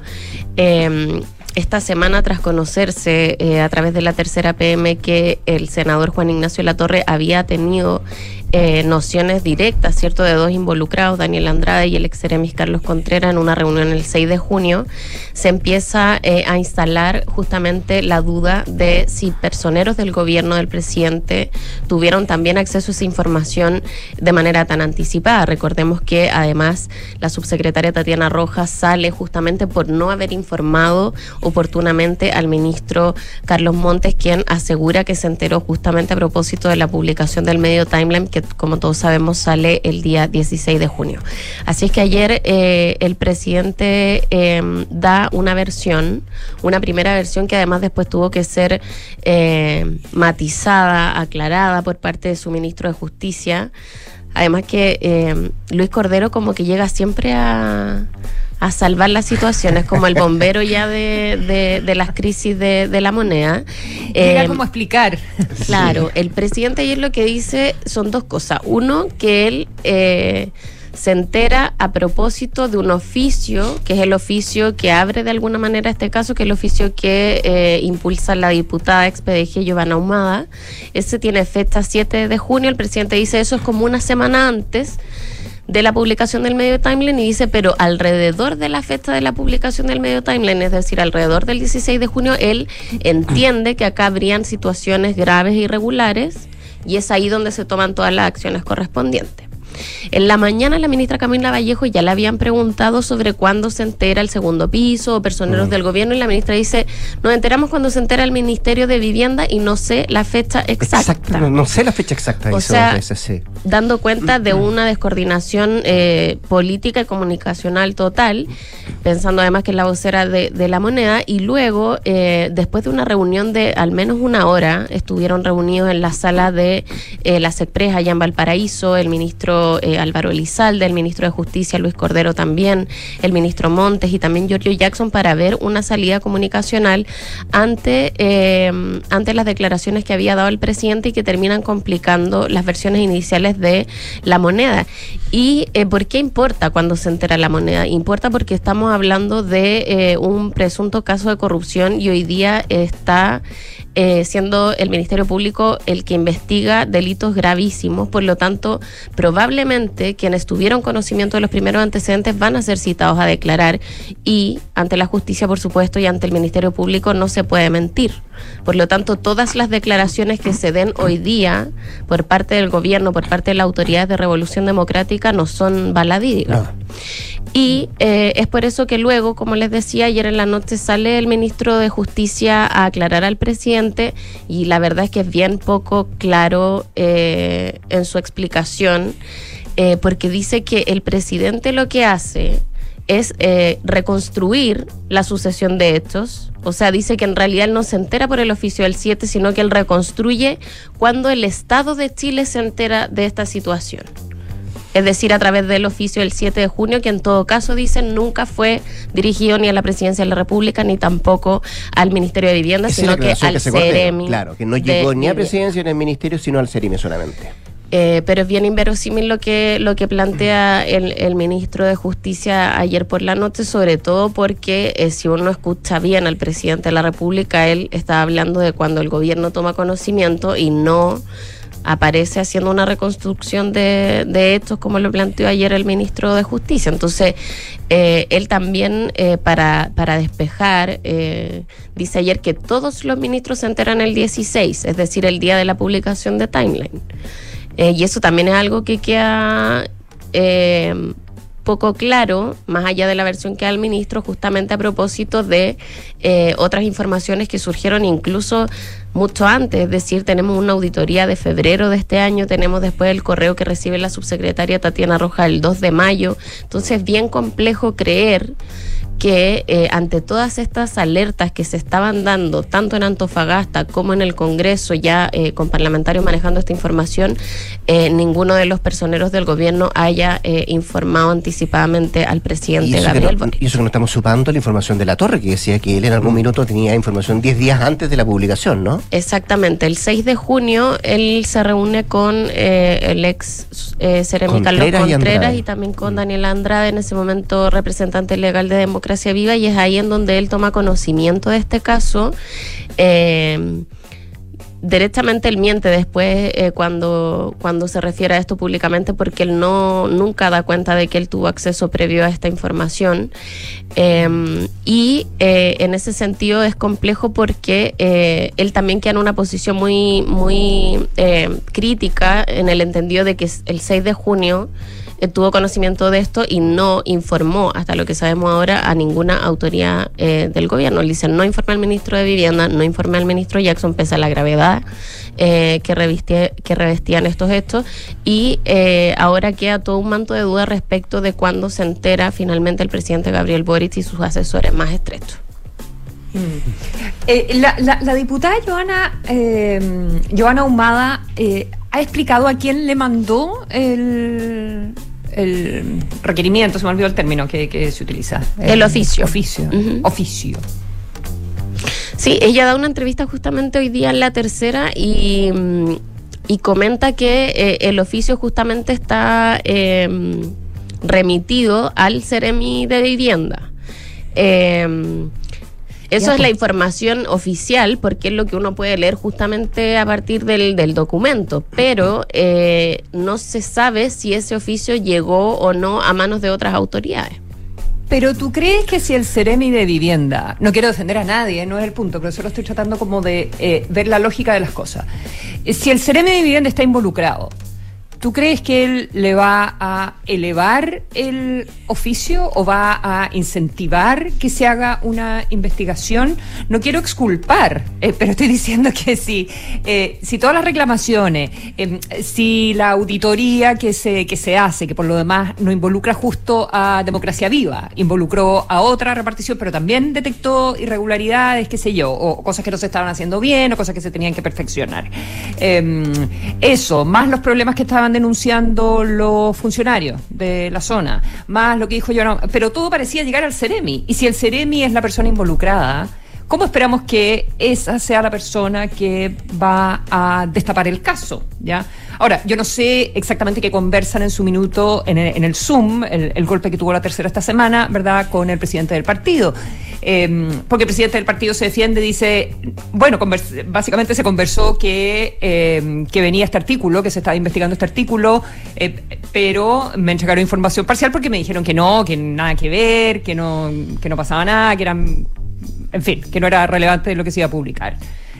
Speaker 19: Eh, Esta semana, tras conocerse eh, a través de la tercera P M que el senador Juan Ignacio Latorre había tenido eh, nociones directas, ¿cierto?, de dos involucrados, Daniel Andrade y el exeremis Carlos Contreras, en una reunión el seis de junio, se empieza eh, a instalar justamente la duda de si personeros del gobierno del presidente tuvieron también acceso a esa información de manera tan anticipada. Recordemos que además la subsecretaria Tatiana Rojas sale justamente por no haber informado oportunamente al ministro Carlos Montes, quien asegura que se enteró justamente a propósito de la publicación del medio Timeline, que como todos sabemos sale el día dieciséis de junio. Así es que ayer eh, el presidente eh, da una versión, una primera versión que además después tuvo que ser eh, matizada, aclarada por parte de su ministro de Justicia. Además que eh, Luis Cordero como que llega siempre a... a salvar las situaciones, como el bombero ya de, de, de las crisis de, de la moneda.
Speaker 18: Llega
Speaker 19: eh,
Speaker 18: como a explicar.
Speaker 19: Claro, el presidente ayer lo que dice son dos cosas. Uno, que él eh, se entera a propósito de un oficio, que es el oficio que abre de alguna manera este caso, que es el oficio que eh, impulsa la diputada ex P D G, Giovanna Ahumada. Ese tiene fecha siete de junio. El presidente dice eso es como una semana antes de la publicación del medio Timeline, y dice, pero alrededor de la fecha de la publicación del medio Timeline, es decir, alrededor del dieciséis de junio, él entiende que acá habrían situaciones graves e irregulares, y es ahí donde se toman todas las acciones correspondientes. En la mañana la ministra Camila Vallejo ya le habían preguntado sobre cuándo se entera el segundo piso o personeros mm. del gobierno, y la ministra dice, nos enteramos cuando se entera el Ministerio de Vivienda y no sé la fecha exacta.
Speaker 2: Exacto, no, no sé la fecha exacta.
Speaker 19: O sea,
Speaker 2: veces, sí.
Speaker 19: dando cuenta de una descoordinación eh, política y comunicacional total, pensando además que es la vocera de, de la moneda, y luego, eh, después de una reunión de al menos una hora, estuvieron reunidos en la sala de eh, la SECPRES allá en Valparaíso, el ministro eh, Álvaro Elizalde, el ministro de Justicia Luis Cordero también, el ministro Montes y también Giorgio Jackson, para ver una salida comunicacional ante, eh, ante las declaraciones que había dado el presidente y que terminan complicando las versiones iniciales de la moneda. ¿Y eh, por qué importa cuando se entera la moneda? Importa porque estamos hablando de eh, un presunto caso de corrupción, y hoy día está eh, siendo el Ministerio Público el que investiga delitos gravísimos. Por lo tanto, probablemente quienes tuvieron conocimiento de los primeros antecedentes van a ser citados a declarar, y ante la justicia, por supuesto, y ante el Ministerio Público no se puede mentir. Por lo tanto, todas las declaraciones que se den hoy día por parte del gobierno, por parte de las autoridades de Revolución Democrática, no son baladíes. No. Y eh, es por eso que luego, como les decía, ayer en la noche sale el ministro de Justicia a aclarar al presidente, y la verdad es que es bien poco claro eh, en su explicación, eh, porque dice que el presidente lo que hace es eh, reconstruir la sucesión de hechos. O sea, dice que en realidad él no se entera por el oficio del siete, sino que él reconstruye cuando el Estado de Chile se entera de esta situación. Es decir, a través del oficio del siete de junio, que en todo caso, dicen, nunca fue dirigido ni a la Presidencia de la República, ni tampoco al Ministerio de Vivienda, sino que al CEREMI.
Speaker 2: Claro, que no llegó ni a Presidencia ni al Ministerio, sino al CEREMI solamente.
Speaker 19: Eh, pero es bien inverosímil lo que lo que plantea el, el ministro de Justicia ayer por la noche, sobre todo porque eh, si uno escucha bien al presidente de la República, él está hablando de cuando el gobierno toma conocimiento y no aparece haciendo una reconstrucción de, de hechos como lo planteó ayer el ministro de Justicia. Entonces, eh, él también, eh, para, para despejar, eh, dice ayer que todos los ministros se enteran el dieciséis, es decir, el día de la publicación de Timeline. Eh, y eso también es algo que queda eh, poco claro, más allá de la versión que da el ministro, justamente a propósito de eh, otras informaciones que surgieron incluso mucho antes. Es decir, tenemos una auditoría de febrero de este año, tenemos después el correo que recibe la subsecretaria Tatiana Roja el dos de mayo. Entonces es bien complejo creer que eh, ante todas estas alertas que se estaban dando, tanto en Antofagasta como en el Congreso, ya eh, con parlamentarios manejando esta información, eh, ninguno de los personeros del gobierno haya eh, informado anticipadamente al presidente Gabriel
Speaker 2: no,
Speaker 19: Boric.
Speaker 2: Y eso que no estamos supando la información de La Torre, que decía que él en algún minuto tenía información diez días antes de la publicación, ¿no?
Speaker 19: Exactamente. El seis de junio él se reúne con eh, el ex eh, CEREMI Carlos Contreras y, y también con Daniela Andrade, en ese momento representante legal de Democracia Viva, y es ahí en donde él toma conocimiento de este caso. Eh, Directamente él miente después eh, cuando, cuando se refiere a esto públicamente, porque él no nunca da cuenta de que él tuvo acceso previo a esta información. Eh, y eh, en ese sentido es complejo porque eh, él también queda en una posición muy, muy eh, crítica, en el entendido de que el seis de junio eh, tuvo conocimiento de esto y no informó, hasta lo que sabemos ahora, a ninguna autoridad eh, del gobierno. Él dice, no informé al ministro de Vivienda, no informé al ministro Jackson, pese a la gravedad Eh, que, revestie, que revestían estos hechos, y eh, ahora queda todo un manto de duda respecto de cuándo se entera finalmente el presidente Gabriel Boric y sus asesores más estrechos.
Speaker 18: Mm. Eh, la, la, la diputada Joana, eh, Joana Ahumada eh, ha explicado a quién le mandó el, el requerimiento, se me olvidó el término que, que se utiliza.
Speaker 19: El, el oficio.
Speaker 18: Oficio. Uh-huh. Oficio.
Speaker 19: Sí, ella da una entrevista justamente hoy día en La Tercera y, y comenta que eh, el oficio justamente está eh, remitido al CEREMI de Vivienda. Eh, eso ya, es pues. La información oficial, porque es lo que uno puede leer justamente a partir del, del documento, pero eh, no se sabe si ese oficio llegó o no a manos de otras autoridades.
Speaker 18: Pero ¿tú crees que si el CEREMI de Vivienda, no quiero defender a nadie, no es el punto, pero solo estoy tratando como de eh, ver la lógica de las cosas, si el CEREMI de Vivienda está involucrado, ¿Tú crees que él le va a elevar el oficio o va a incentivar que se haga una investigación? No quiero exculpar, eh, pero estoy diciendo que si, eh, si todas las reclamaciones, eh, si la auditoría que se, que se hace, que por lo demás no involucra justo a Democracia Viva, involucró a otra repartición, pero también detectó irregularidades, qué sé yo, o cosas que no se estaban haciendo bien, o cosas que se tenían que perfeccionar. Eh, eso, más los problemas que estaban denunciando los funcionarios de la zona, más lo que dijo yo, no, pero todo parecía llegar al Ceremi, y si el Ceremi es la persona involucrada, ¿cómo esperamos que esa sea la persona que va a destapar el caso? ¿Ya? Ahora, yo no sé exactamente qué conversan en su minuto en el, en el Zoom, el, el golpe que tuvo la tercera esta semana, ¿verdad?, con el presidente del partido. Eh, porque el presidente del partido se defiende, dice, bueno, convers- básicamente se conversó que, eh, que venía este artículo, que se estaba investigando este artículo, eh, pero me entregaron información parcial porque me dijeron que no, que nada que ver, que no, que no pasaba nada, que eran... En fin, que no era relevante lo que se iba a publicar.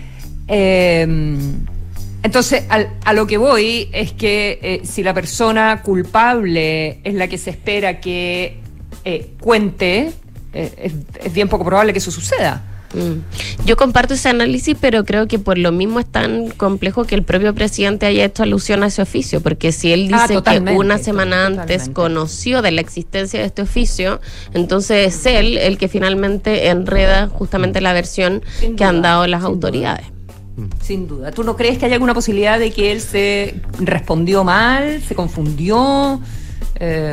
Speaker 18: Eh, entonces, al, a lo que voy es que eh, si la persona culpable es la que se espera que eh, cuente, eh, es, es bien poco probable que eso suceda.
Speaker 19: Mm. Yo comparto ese análisis, pero creo que por lo mismo es tan complejo que el propio presidente haya hecho alusión a ese oficio, porque si él dice ah, que una semana antes conoció de la existencia de este oficio, entonces es él el que finalmente enreda justamente la versión sin que duda, han dado las autoridades.
Speaker 18: Duda. Sin duda. ¿Tú no crees que haya alguna posibilidad de que él se respondió mal, se confundió? Eh,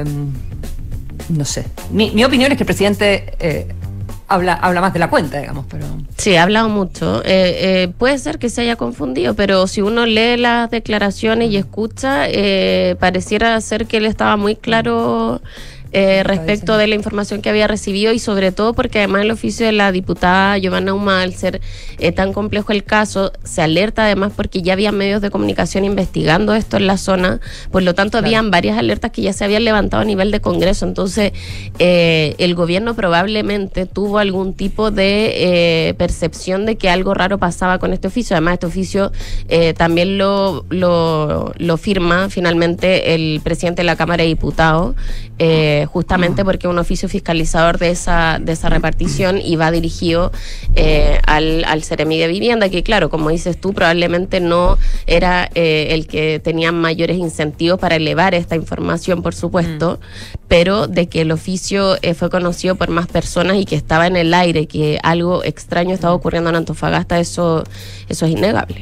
Speaker 18: no sé. Mi, mi opinión es que el presidente... Eh, Habla, habla más de la cuenta, digamos, pero...
Speaker 19: Sí, ha hablado mucho. Eh, eh, puede ser que se haya confundido, pero si uno lee las declaraciones y escucha, eh, pareciera ser que él estaba muy claro eh, respecto de la información que había recibido, y sobre todo porque además el oficio de la diputada Giovanna Ahumada, al ser eh, tan complejo el caso, se alerta además porque ya había medios de comunicación investigando esto en la zona, por lo tanto claro. Habían varias alertas que ya se habían levantado a nivel de Congreso, entonces eh, el gobierno probablemente tuvo algún tipo de eh, percepción de que algo raro pasaba con este oficio. Además este oficio eh, también lo, lo, lo firma finalmente el presidente de la Cámara de Diputados, eh, justamente porque es un oficio fiscalizador de esa de esa repartición y va dirigido eh, al, al Ceremi de Vivienda, que claro, como dices tú, probablemente no era eh, el que tenía mayores incentivos para elevar esta información, por supuesto, mm. pero de que el oficio eh, fue conocido por más personas y que estaba en el aire, que algo extraño estaba ocurriendo en Antofagasta, eso, eso es innegable.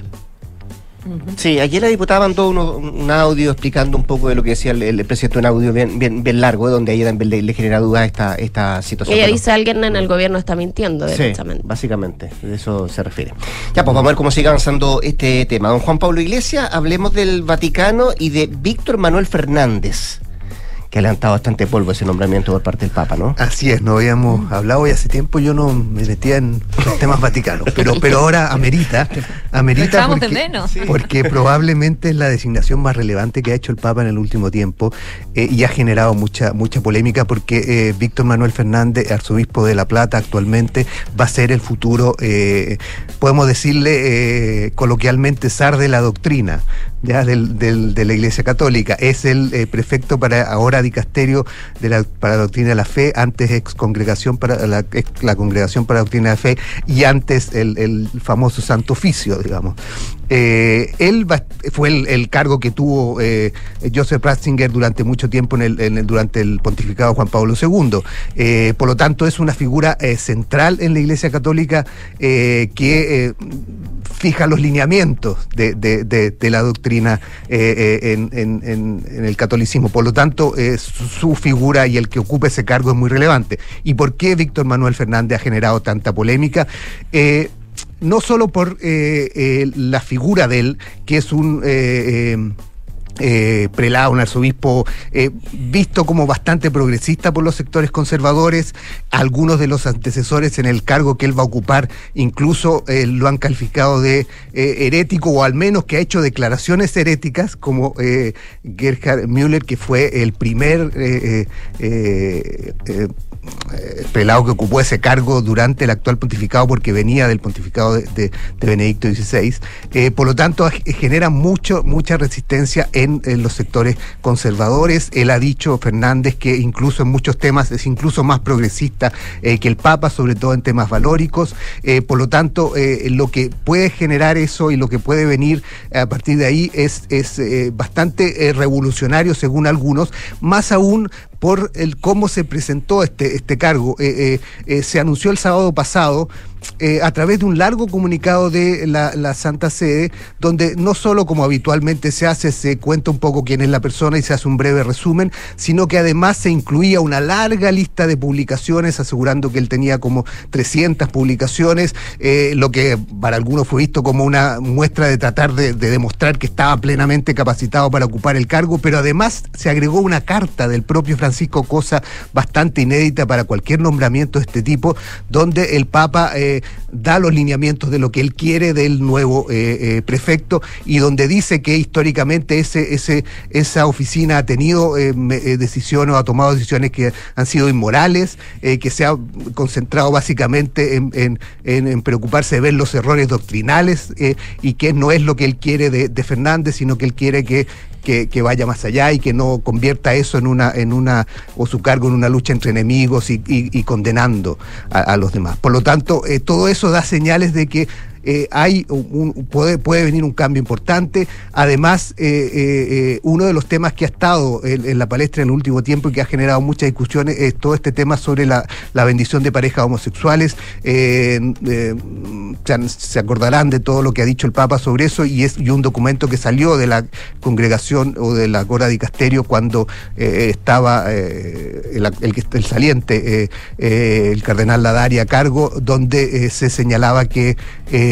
Speaker 2: Sí, ayer la diputada mandó uno, un audio explicando un poco de lo que decía el, el presidente, un audio bien bien bien largo, donde a ella le, le genera dudas esta, esta situación.
Speaker 19: Ella
Speaker 2: bueno.
Speaker 19: dice alguien en el gobierno está mintiendo, derechamente.
Speaker 2: Sí, básicamente, de eso se refiere. Ya, pues vamos a ver cómo sigue avanzando este tema. Don Juan Pablo Iglesias, hablemos del Vaticano y de Víctor Manuel Fernández, que ha levantado bastante polvo ese nombramiento por parte del Papa, ¿no?
Speaker 20: Así es, no habíamos hablado y hace tiempo yo no me metía en los temas vaticanos, pero, pero ahora amerita, amerita porque,
Speaker 18: menos.
Speaker 20: porque probablemente es la designación más relevante que ha hecho el Papa en el último tiempo eh, y ha generado mucha mucha polémica porque eh, Víctor Manuel Fernández, arzobispo de La Plata actualmente, va a ser el futuro, eh, podemos decirle eh, coloquialmente, zar de la doctrina, ya del, del, de la Iglesia Católica. Es el eh, prefecto para ahora dicasterio de la, para la doctrina de la fe, antes ex congregación para la, ex, la congregación para la doctrina de la fe y antes el, el famoso Santo Oficio, digamos. Eh, él va, fue el, el cargo que tuvo eh, Joseph Ratzinger durante mucho tiempo en el, en el, durante el pontificado de Juan Pablo segundo. Eh, por lo tanto, es una figura eh, central en la Iglesia Católica eh, que eh, fija los lineamientos de, de, de, de la doctrina eh, eh, en, en, en el catolicismo. Por lo tanto, eh, su, su figura y el que ocupa ese cargo es muy relevante. ¿Y por qué Víctor Manuel Fernández ha generado tanta polémica? Eh, no solo por eh, eh, la figura de él, que es un... Eh, eh, Eh, prelado, un arzobispo eh, visto como bastante progresista por los sectores conservadores. Algunos de los antecesores en el cargo que él va a ocupar incluso eh, lo han calificado de eh, herético, o al menos que ha hecho declaraciones heréticas, como eh, Gerhard Müller, que fue el primer eh, eh, eh, eh, prelado que ocupó ese cargo durante el actual pontificado, porque venía del pontificado de, de, de Benedicto dieciséis. Eh, por lo tanto, genera mucho, mucha resistencia en, en los sectores conservadores. Él ha dicho, Fernández, que incluso en muchos temas es incluso más progresista eh, que el Papa, sobre todo en temas valóricos. Eh, por lo tanto, eh, lo que puede generar eso y lo que puede venir a partir de ahí es, es eh, bastante eh, revolucionario, según algunos, más aún por el cómo se presentó este, este cargo. Eh, eh, eh, se anunció el sábado pasado eh, a través de un largo comunicado de la, la Santa Sede, donde no solo, como habitualmente se hace, se cuenta un poco quién es la persona y se hace un breve resumen, sino que además se incluía una larga lista de publicaciones, asegurando que él tenía como trescientas publicaciones, eh, lo que para algunos fue visto como una muestra de tratar de, de demostrar que estaba plenamente capacitado para ocupar el cargo, pero además se agregó una carta del propio Francisco Cosa, bastante inédita para cualquier nombramiento de este tipo, donde el Papa eh, da los lineamientos de lo que él quiere del nuevo eh, eh, prefecto, y donde dice que históricamente ese, ese, esa oficina ha tenido eh, decisiones o ha tomado decisiones que han sido inmorales, eh, que se ha concentrado básicamente en, en, en, en preocuparse de ver los errores doctrinales, eh, y que no es lo que él quiere de, de Fernández, sino que él quiere que Que, que vaya más allá y que no convierta eso en una, en una, o su cargo en una lucha entre enemigos y, y, y condenando a, a los demás. Por lo tanto, eh, todo eso da señales de que Eh, hay un, puede, puede venir un cambio importante. Además, eh, eh, uno de los temas que ha estado en, en la palestra en el último tiempo y que ha generado muchas discusiones es todo este tema sobre la, la bendición de parejas homosexuales. Eh, eh, se, se acordarán de todo lo que ha dicho el Papa sobre eso, y es y un documento que salió de la congregación o de la Cora Dicasterio cuando eh, estaba eh, el, el, el saliente, eh, eh, el cardenal Ladari a cargo, donde eh, se señalaba que eh,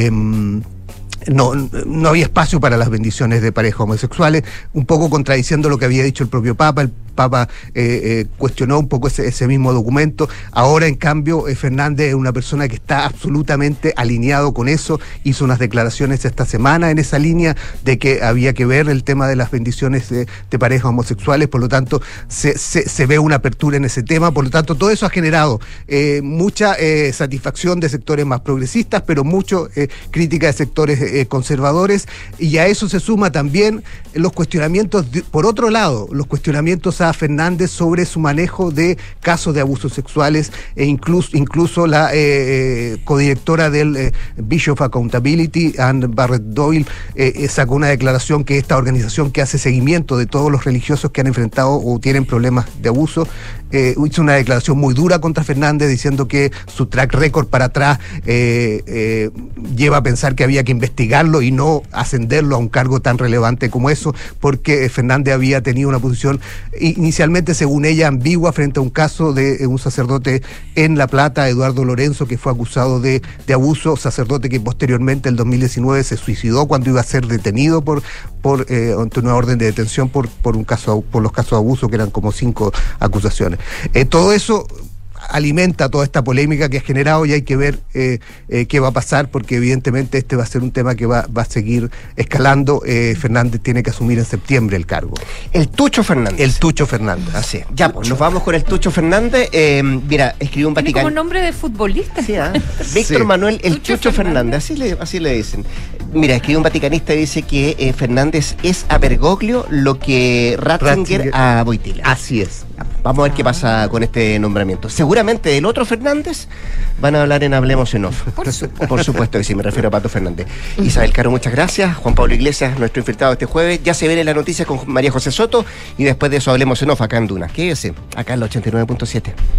Speaker 20: No, no había espacio para las bendiciones de parejas homosexuales, un poco contradiciendo lo que había dicho el propio Papa. El Papa eh, eh, cuestionó un poco ese, ese mismo documento. Ahora, en cambio, eh, Fernández es una persona que está absolutamente alineado con eso. Hizo unas declaraciones esta semana en esa línea de que había que ver el tema de las bendiciones de, de parejas homosexuales. Por lo tanto, se, se, se ve una apertura en ese tema. Por lo tanto, todo eso ha generado eh, mucha eh, satisfacción de sectores más progresistas, pero mucho eh, crítica de sectores eh, conservadores. Y a eso se suma también los cuestionamientos, de, por otro lado, los cuestionamientos a Fernández sobre su manejo de casos de abusos sexuales, e incluso, incluso la eh, codirectora del eh, Bishop Accountability, Anne Barrett Doyle, eh, sacó una declaración que esta organización que hace seguimiento de todos los religiosos que han enfrentado o tienen problemas de abuso, eh, hizo una declaración muy dura contra Fernández, diciendo que su track record para atrás eh, eh, lleva a pensar que había que investigarlo y no ascenderlo a un cargo tan relevante como eso, porque Fernández había tenido una posición inicialmente, según ella, ambigua frente a un caso de un sacerdote en La Plata, Eduardo Lorenzo, que fue acusado de, de abuso, sacerdote que posteriormente, en el dos mil diecinueve, se suicidó cuando iba a ser detenido por, por eh, ante una orden de detención por, por un caso, por los casos de abuso, que eran como cinco acusaciones. Eh, todo eso alimenta toda esta polémica que ha generado, y hay que ver eh, eh, qué va a pasar, porque evidentemente este va a ser un tema que va, va a seguir escalando. eh, Fernández tiene que asumir en septiembre el cargo.
Speaker 2: El Tucho Fernández.
Speaker 20: El Tucho Fernández.
Speaker 2: Así. Ya, pues nos vamos con el Tucho Fernández. Eh, mira, escribió un
Speaker 18: Tiene
Speaker 2: Vaticano.
Speaker 18: como nombre de futbolista.
Speaker 2: Sí, ¿eh? Víctor
Speaker 20: Sí.
Speaker 2: Manuel el
Speaker 18: Tucho
Speaker 2: Tucho Fernández,
Speaker 18: Fernández.
Speaker 2: así le, así le dicen. Mira, escribió un vaticanista y dice que eh, Fernández es a Bergoglio lo que Ratzinger,
Speaker 20: Ratzinger.
Speaker 2: a Boitila.
Speaker 20: Así es.
Speaker 2: Vamos a ver qué pasa con este nombramiento. Seguramente el otro Fernández van a hablar en Hablemos en Off.
Speaker 18: Por supuesto.
Speaker 2: Por supuesto que sí, me refiero a Pato Fernández. Isabel Caro, muchas gracias. Juan Pablo Iglesias, nuestro infiltrado este jueves. Ya se viene la noticia con María José Soto, y después de eso Hablemos en Off acá en Duna. Quédese, acá en la ochenta y nueve punto siete.